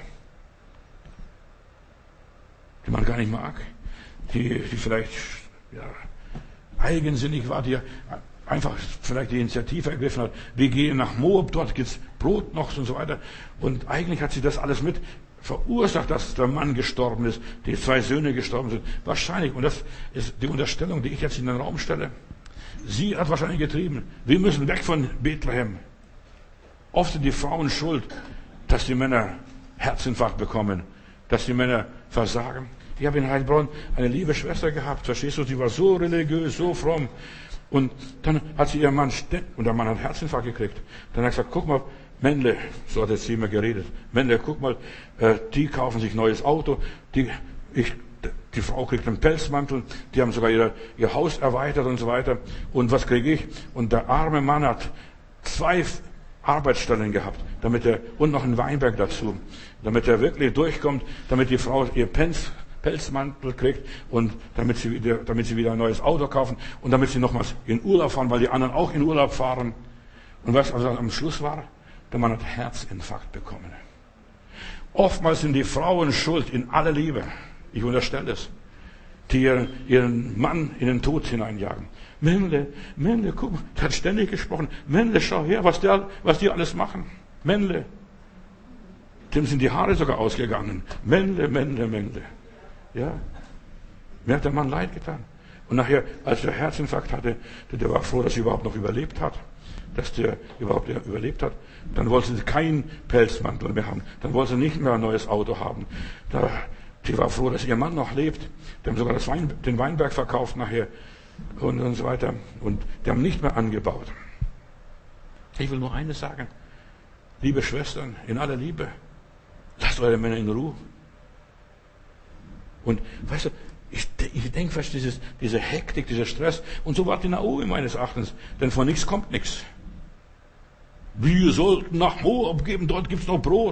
die man gar nicht mag, die vielleicht eigensinnig war, die einfach vielleicht die Initiative ergriffen hat. Wir gehen nach Moab, dort gibt's Brot noch und so weiter. Und eigentlich hat sie das alles mit verursacht, dass der Mann gestorben ist, die 2 Söhne gestorben sind. Wahrscheinlich, und das ist die Unterstellung, die ich jetzt in den Raum stelle, Sie hat wahrscheinlich getrieben. Wir müssen weg von Bethlehem. Oft sind die Frauen schuld, dass die Männer Herzinfarkt bekommen, dass die Männer versagen. Ich habe in Heilbronn eine liebe Schwester gehabt, verstehst du? Sie war so religiös, so fromm. Und dann hat sie ihren Mann, und der Mann hat Herzinfarkt gekriegt. Dann hat er gesagt, guck mal, Männle, so hat jetzt sie immer geredet. Männle, guck mal, die kaufen sich ein neues Auto, die Frau kriegt einen Pelzmantel, die haben sogar ihr Haus erweitert und so weiter. Und was kriege ich? Und der arme Mann hat 2 Arbeitsstellen gehabt, und noch einen Weinberg dazu, damit er wirklich durchkommt, damit die Frau ihr Pelzmantel kriegt und damit sie wieder ein neues Auto kaufen und damit sie nochmals in Urlaub fahren, weil die anderen auch in Urlaub fahren. Und was also am Schluss war? Der Mann hat Herzinfarkt bekommen. Oftmals sind die Frauen schuld in aller Liebe. Ich unterstelle es. Die ihren Mann in den Tod hineinjagen. Männle, guck mal, der hat ständig gesprochen. Männle, schau her, was die alles machen. Männle. Dem sind die Haare sogar ausgegangen. Männle. Ja. Mir hat der Mann leid getan. Und nachher, als der Herzinfarkt hatte, der war froh, dass er überhaupt noch überlebt hat. Dann wollte sie keinen Pelzmantel mehr haben. Dann wollte sie nicht mehr ein neues Auto haben. Die war froh, dass ihr Mann noch lebt. Die haben sogar den Weinberg verkauft nachher und so weiter. Und die haben nicht mehr angebaut. Ich will nur eines sagen. Liebe Schwestern, in aller Liebe, lasst eure Männer in Ruhe. Und weißt du, ich denke fast, diese Hektik, dieser Stress. Und so war die Naomi meines Erachtens. Denn von nichts kommt nichts. Wir sollten nach Moab geben, dort gibt's noch Brot.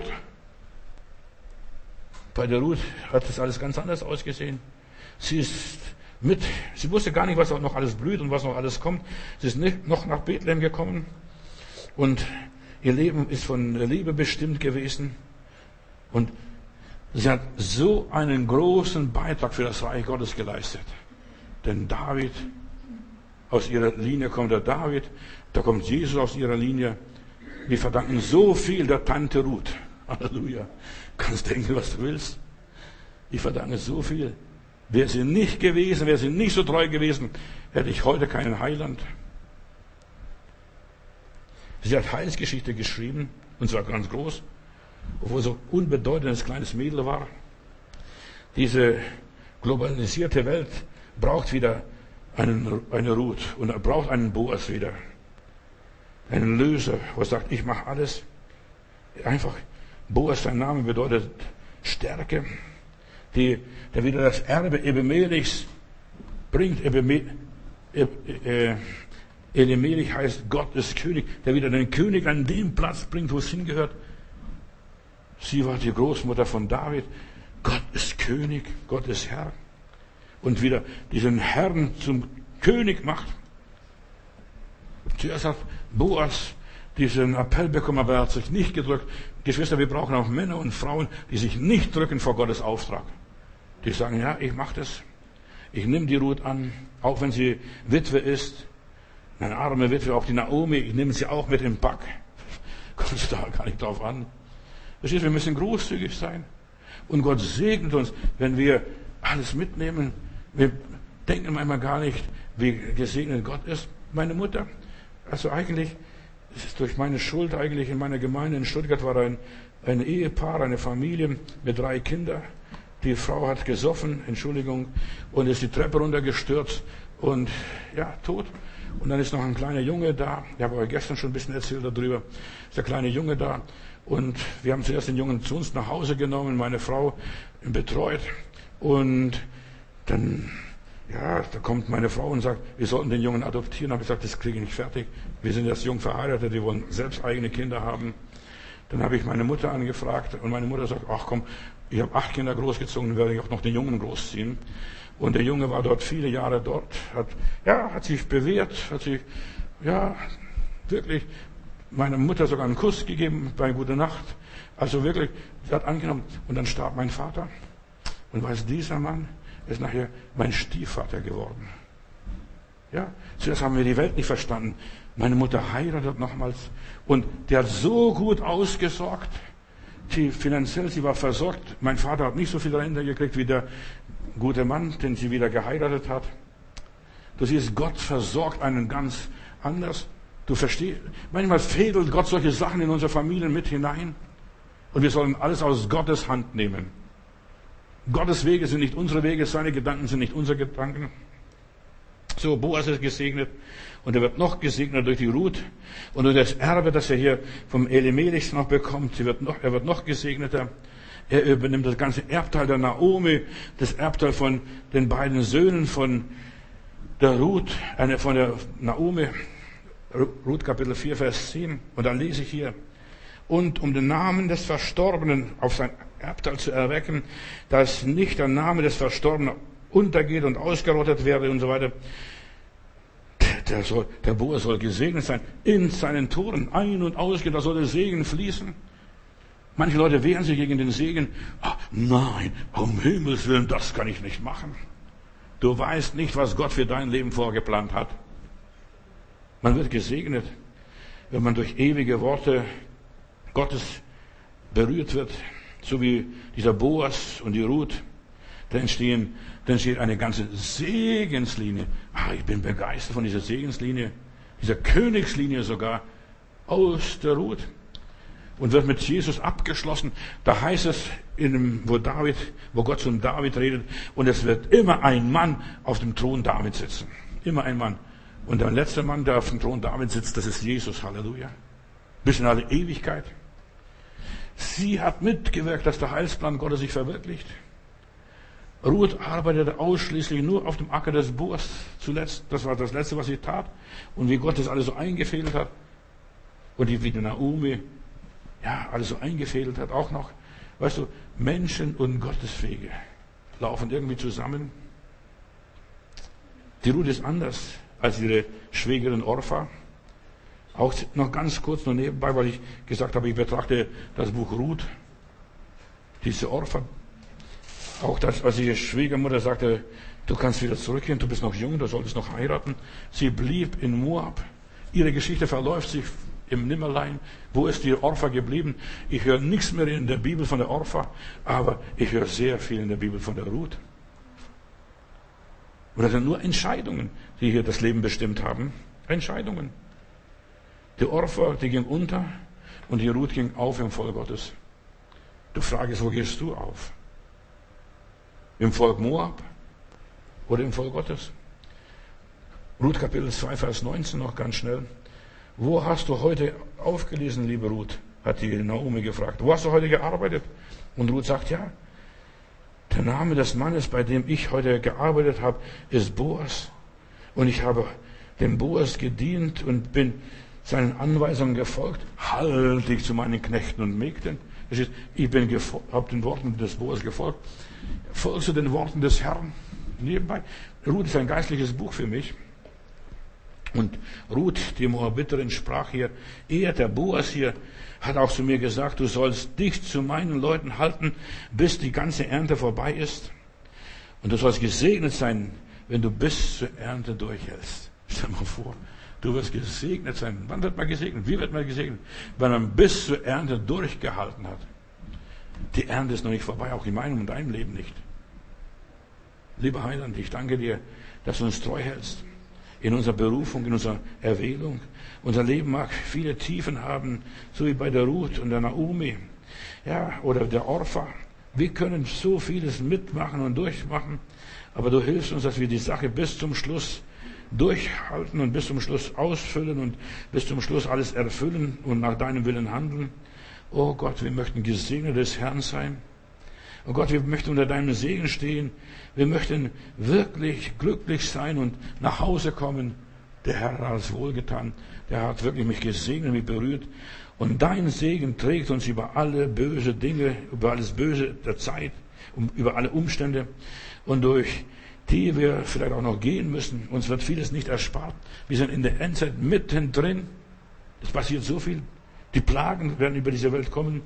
Bei der Ruth hat das alles ganz anders ausgesehen. Sie wusste gar nicht, was auch noch alles blüht und was noch alles kommt. Sie ist nicht noch nach Bethlehem gekommen. Und ihr Leben ist von der Liebe bestimmt gewesen. Und sie hat so einen großen Beitrag für das Reich Gottes geleistet. Denn David, aus ihrer Linie kommt der David, da kommt Jesus aus ihrer Linie. Wir verdanken so viel der Tante Ruth. Halleluja. Kannst denken, was du willst. Ich verdanke so viel. Wäre sie nicht gewesen, wäre sie nicht so treu gewesen, hätte ich heute keinen Heiland. Sie hat Heilsgeschichte geschrieben, und zwar ganz groß, obwohl so unbedeutendes kleines Mädel war. Diese globalisierte Welt braucht wieder eine Ruth und er braucht einen Boas wieder. Einen Löser, was sagt, ich mache alles. Einfach, Boas, sein Name bedeutet Stärke, der wieder das Erbe Ebemelichs bringt. Elimelech heißt, Gott ist König, der wieder den König an den Platz bringt, wo es hingehört. Sie war die Großmutter von David. Gott ist König, Gott ist Herr. Und wieder diesen Herrn zum König macht. Zuerst hat Boas diesen Appell bekommen, aber er hat sich nicht gedrückt. Geschwister, wir brauchen auch Männer und Frauen, die sich nicht drücken vor Gottes Auftrag. Die sagen, ja, ich mache das. Ich nehme die Ruth an, auch wenn sie Witwe ist. Eine arme Witwe, auch die Naomi, ich nehme sie auch mit im Pack. Kommt da gar nicht drauf an. Verstehst du, wir müssen großzügig sein. Und Gott segnet uns, wenn wir alles mitnehmen. Wir denken manchmal gar nicht, wie gesegnet Gott ist. Meine Mutter, also eigentlich, es ist durch meine Schuld eigentlich in meiner Gemeinde in Stuttgart war ein Ehepaar, eine Familie mit 3 Kindern. Die Frau hat gesoffen, Entschuldigung, und ist die Treppe runtergestürzt und ja, tot. Und dann ist noch ein kleiner Junge da. Ich habe euch gestern schon ein bisschen erzählt darüber. Ist der kleine Junge da. Und wir haben zuerst den Jungen zu uns nach Hause genommen, meine Frau betreut. Und dann, ja, da kommt meine Frau und sagt, wir sollten den Jungen adoptieren. Da habe ich gesagt, das kriege ich nicht fertig. Wir sind erst jung verheiratet, die wollen selbst eigene Kinder haben. Dann habe ich meine Mutter angefragt und meine Mutter sagt, ach komm, ich habe 8 Kinder großgezogen, dann werde ich auch noch den Jungen großziehen. Und der Junge war dort viele Jahre dort, hat sich bewährt, wirklich meiner Mutter sogar einen Kuss gegeben bei Gute Nacht. Also wirklich, sie hat angenommen. Und dann starb mein Vater. Und weiß, dieser Mann ist nachher mein Stiefvater geworden. Ja, zuerst haben wir die Welt nicht verstanden. Meine Mutter heiratet nochmals. Und der hat so gut ausgesorgt. Finanziell, sie war versorgt. Mein Vater hat nicht so viel Rente gekriegt wie der gute Mann, den sie wieder geheiratet hat. Du siehst, Gott versorgt einen ganz anders. Du verstehst, manchmal fädelt Gott solche Sachen in unsere Familien mit hinein. Und wir sollen alles aus Gottes Hand nehmen. Gottes Wege sind nicht unsere Wege, seine Gedanken sind nicht unsere Gedanken. So, Boas ist gesegnet und er wird noch gesegnet durch die Ruth und durch das Erbe, das er hier vom Elimelech noch bekommt. Er wird noch gesegneter. Er übernimmt das ganze Erbteil der Naomi, das Erbteil von den beiden Söhnen von der Ruth, von der Naomi. Ruth Kapitel 4, Vers 10. Und da lese ich hier: Und um den Namen des Verstorbenen auf sein Erbteil zu erwecken, dass nicht der Name des Verstorbenen untergeht und ausgerottet werde und so weiter. Der Boas soll gesegnet sein in seinen Toren, ein- und ausgehen, da soll der Segen fließen. Manche Leute wehren sich gegen den Segen. Nein, um Himmels Willen, das kann ich nicht machen. Du weißt nicht, was Gott für dein Leben vorgeplant hat. Man wird gesegnet, wenn man durch ewige Worte Gottes berührt wird, so wie dieser Boas und die Ruth. Da entsteht eine ganze Segenslinie. Ich bin begeistert von dieser Segenslinie, dieser Königslinie sogar, aus der Ruth. Und wird mit Jesus abgeschlossen. Da heißt es, wo Gott zum David redet, und es wird immer ein Mann auf dem Thron David sitzen. Immer ein Mann. Und der letzte Mann, der auf dem Thron David sitzt, das ist Jesus. Halleluja. Bis in alle Ewigkeit. Sie hat mitgewirkt, dass der Heilsplan Gottes sich verwirklicht. Ruth arbeitete ausschließlich nur auf dem Acker des Boas zuletzt. Das war das Letzte, was sie tat. Und wie Gott das alles so eingefädelt hat. Und wie die Naomi, alles so eingefädelt hat auch noch. Weißt du, Menschen und Gottes Wege laufen irgendwie zusammen. Die Ruth ist anders als ihre Schwägerin Orpha. Auch noch ganz kurz, nur nebenbei, weil ich gesagt habe, ich betrachte das Buch Ruth. Diese Orpha. Auch das, was ihre Schwiegermutter sagte, du kannst wieder zurückgehen, du bist noch jung, du solltest noch heiraten. Sie blieb in Moab. Ihre Geschichte verläuft sich im Nimmerlein. Wo ist die Orpha geblieben? Ich höre nichts mehr in der Bibel von der Orpha, aber ich höre sehr viel in der Bibel von der Ruth. Und das sind nur Entscheidungen, die hier das Leben bestimmt haben. Entscheidungen. Die Orpha, die ging unter und die Ruth ging auf im Volk Gottes. Du fragst, wo gehst du auf? Im Volk Moab oder im Volk Gottes? Ruth Kapitel 2, Vers 19 noch ganz schnell. Wo hast du heute aufgelesen, liebe Ruth? Hat die Naomi gefragt. Wo hast du heute gearbeitet? Und Ruth sagt, ja. Der Name des Mannes, bei dem ich heute gearbeitet habe, ist Boas. Und ich habe dem Boas gedient und bin seinen Anweisungen gefolgt. Halte dich zu meinen Knechten und Mägden. Ich habe den Worten des Boas gefolgt. Folgst du den Worten des Herrn? Nebenbei. Ruth ist ein geistliches Buch für mich. Und Ruth, die Moabiterin, sprach hier, der Boas hier, hat auch zu mir gesagt, du sollst dich zu meinen Leuten halten, bis die ganze Ernte vorbei ist. Und du sollst gesegnet sein, wenn du bis zur Ernte durchhältst. Stell dir mal vor, du wirst gesegnet sein. Wann wird man gesegnet? Wie wird man gesegnet? Wenn man bis zur Ernte durchgehalten hat. Die Ernte ist noch nicht vorbei, auch in meinem und deinem Leben nicht. Lieber Heiland, ich danke dir, dass du uns treu hältst. In unserer Berufung, in unserer Erwählung. Unser Leben mag viele Tiefen haben, so wie bei der Ruth und der Naomi, oder der Orpha. Wir können so vieles mitmachen und durchmachen, aber du hilfst uns, dass wir die Sache bis zum Schluss durchhalten und bis zum Schluss ausfüllen und bis zum Schluss alles erfüllen und nach deinem Willen handeln. Oh Gott, wir möchten gesegnet des Herrn sein. Oh Gott, wir möchten unter deinem Segen stehen. Wir möchten wirklich glücklich sein und nach Hause kommen. Der Herr hat alles wohlgetan. Der hat wirklich mich gesegnet, mich berührt. Und dein Segen trägt uns über alle böse Dinge, über alles Böse der Zeit, über alle Umstände. Und durch die wir vielleicht auch noch gehen müssen. Uns wird vieles nicht erspart. Wir sind in der Endzeit mittendrin. Es passiert so viel. Die Plagen werden über diese Welt kommen.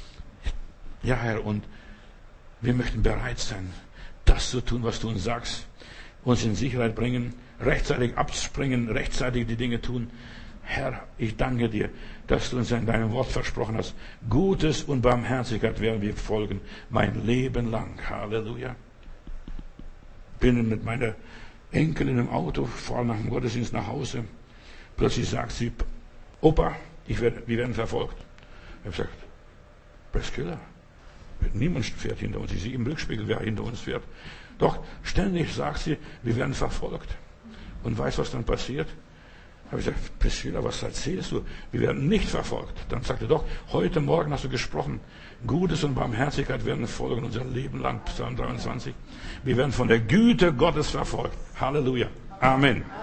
Ja, Herr, und wir möchten bereit sein, das zu tun, was du uns sagst, uns in Sicherheit bringen, rechtzeitig abspringen, rechtzeitig die Dinge tun. Herr, ich danke dir, dass du uns in deinem Wort versprochen hast. Gutes und Barmherzigkeit werden wir folgen, mein Leben lang. Halleluja. Bin mit meiner Enkelin im Auto, fahren nach dem Gottesdienst nach Hause. Plötzlich sagt sie, Opa, wir werden verfolgt. Ich habe gesagt, Priscilla, niemand fährt hinter uns. Ich sehe im Rückspiegel, wer hinter uns fährt. Doch ständig sagt sie, wir werden verfolgt. Und weißt du, was dann passiert? Habe ich gesagt, Priscilla, was erzählst du? Wir werden nicht verfolgt. Dann sagte doch, heute Morgen hast du gesprochen. Gutes und Barmherzigkeit werden folgen unser Leben lang. Psalm 23. Wir werden von der Güte Gottes verfolgt. Halleluja. Amen.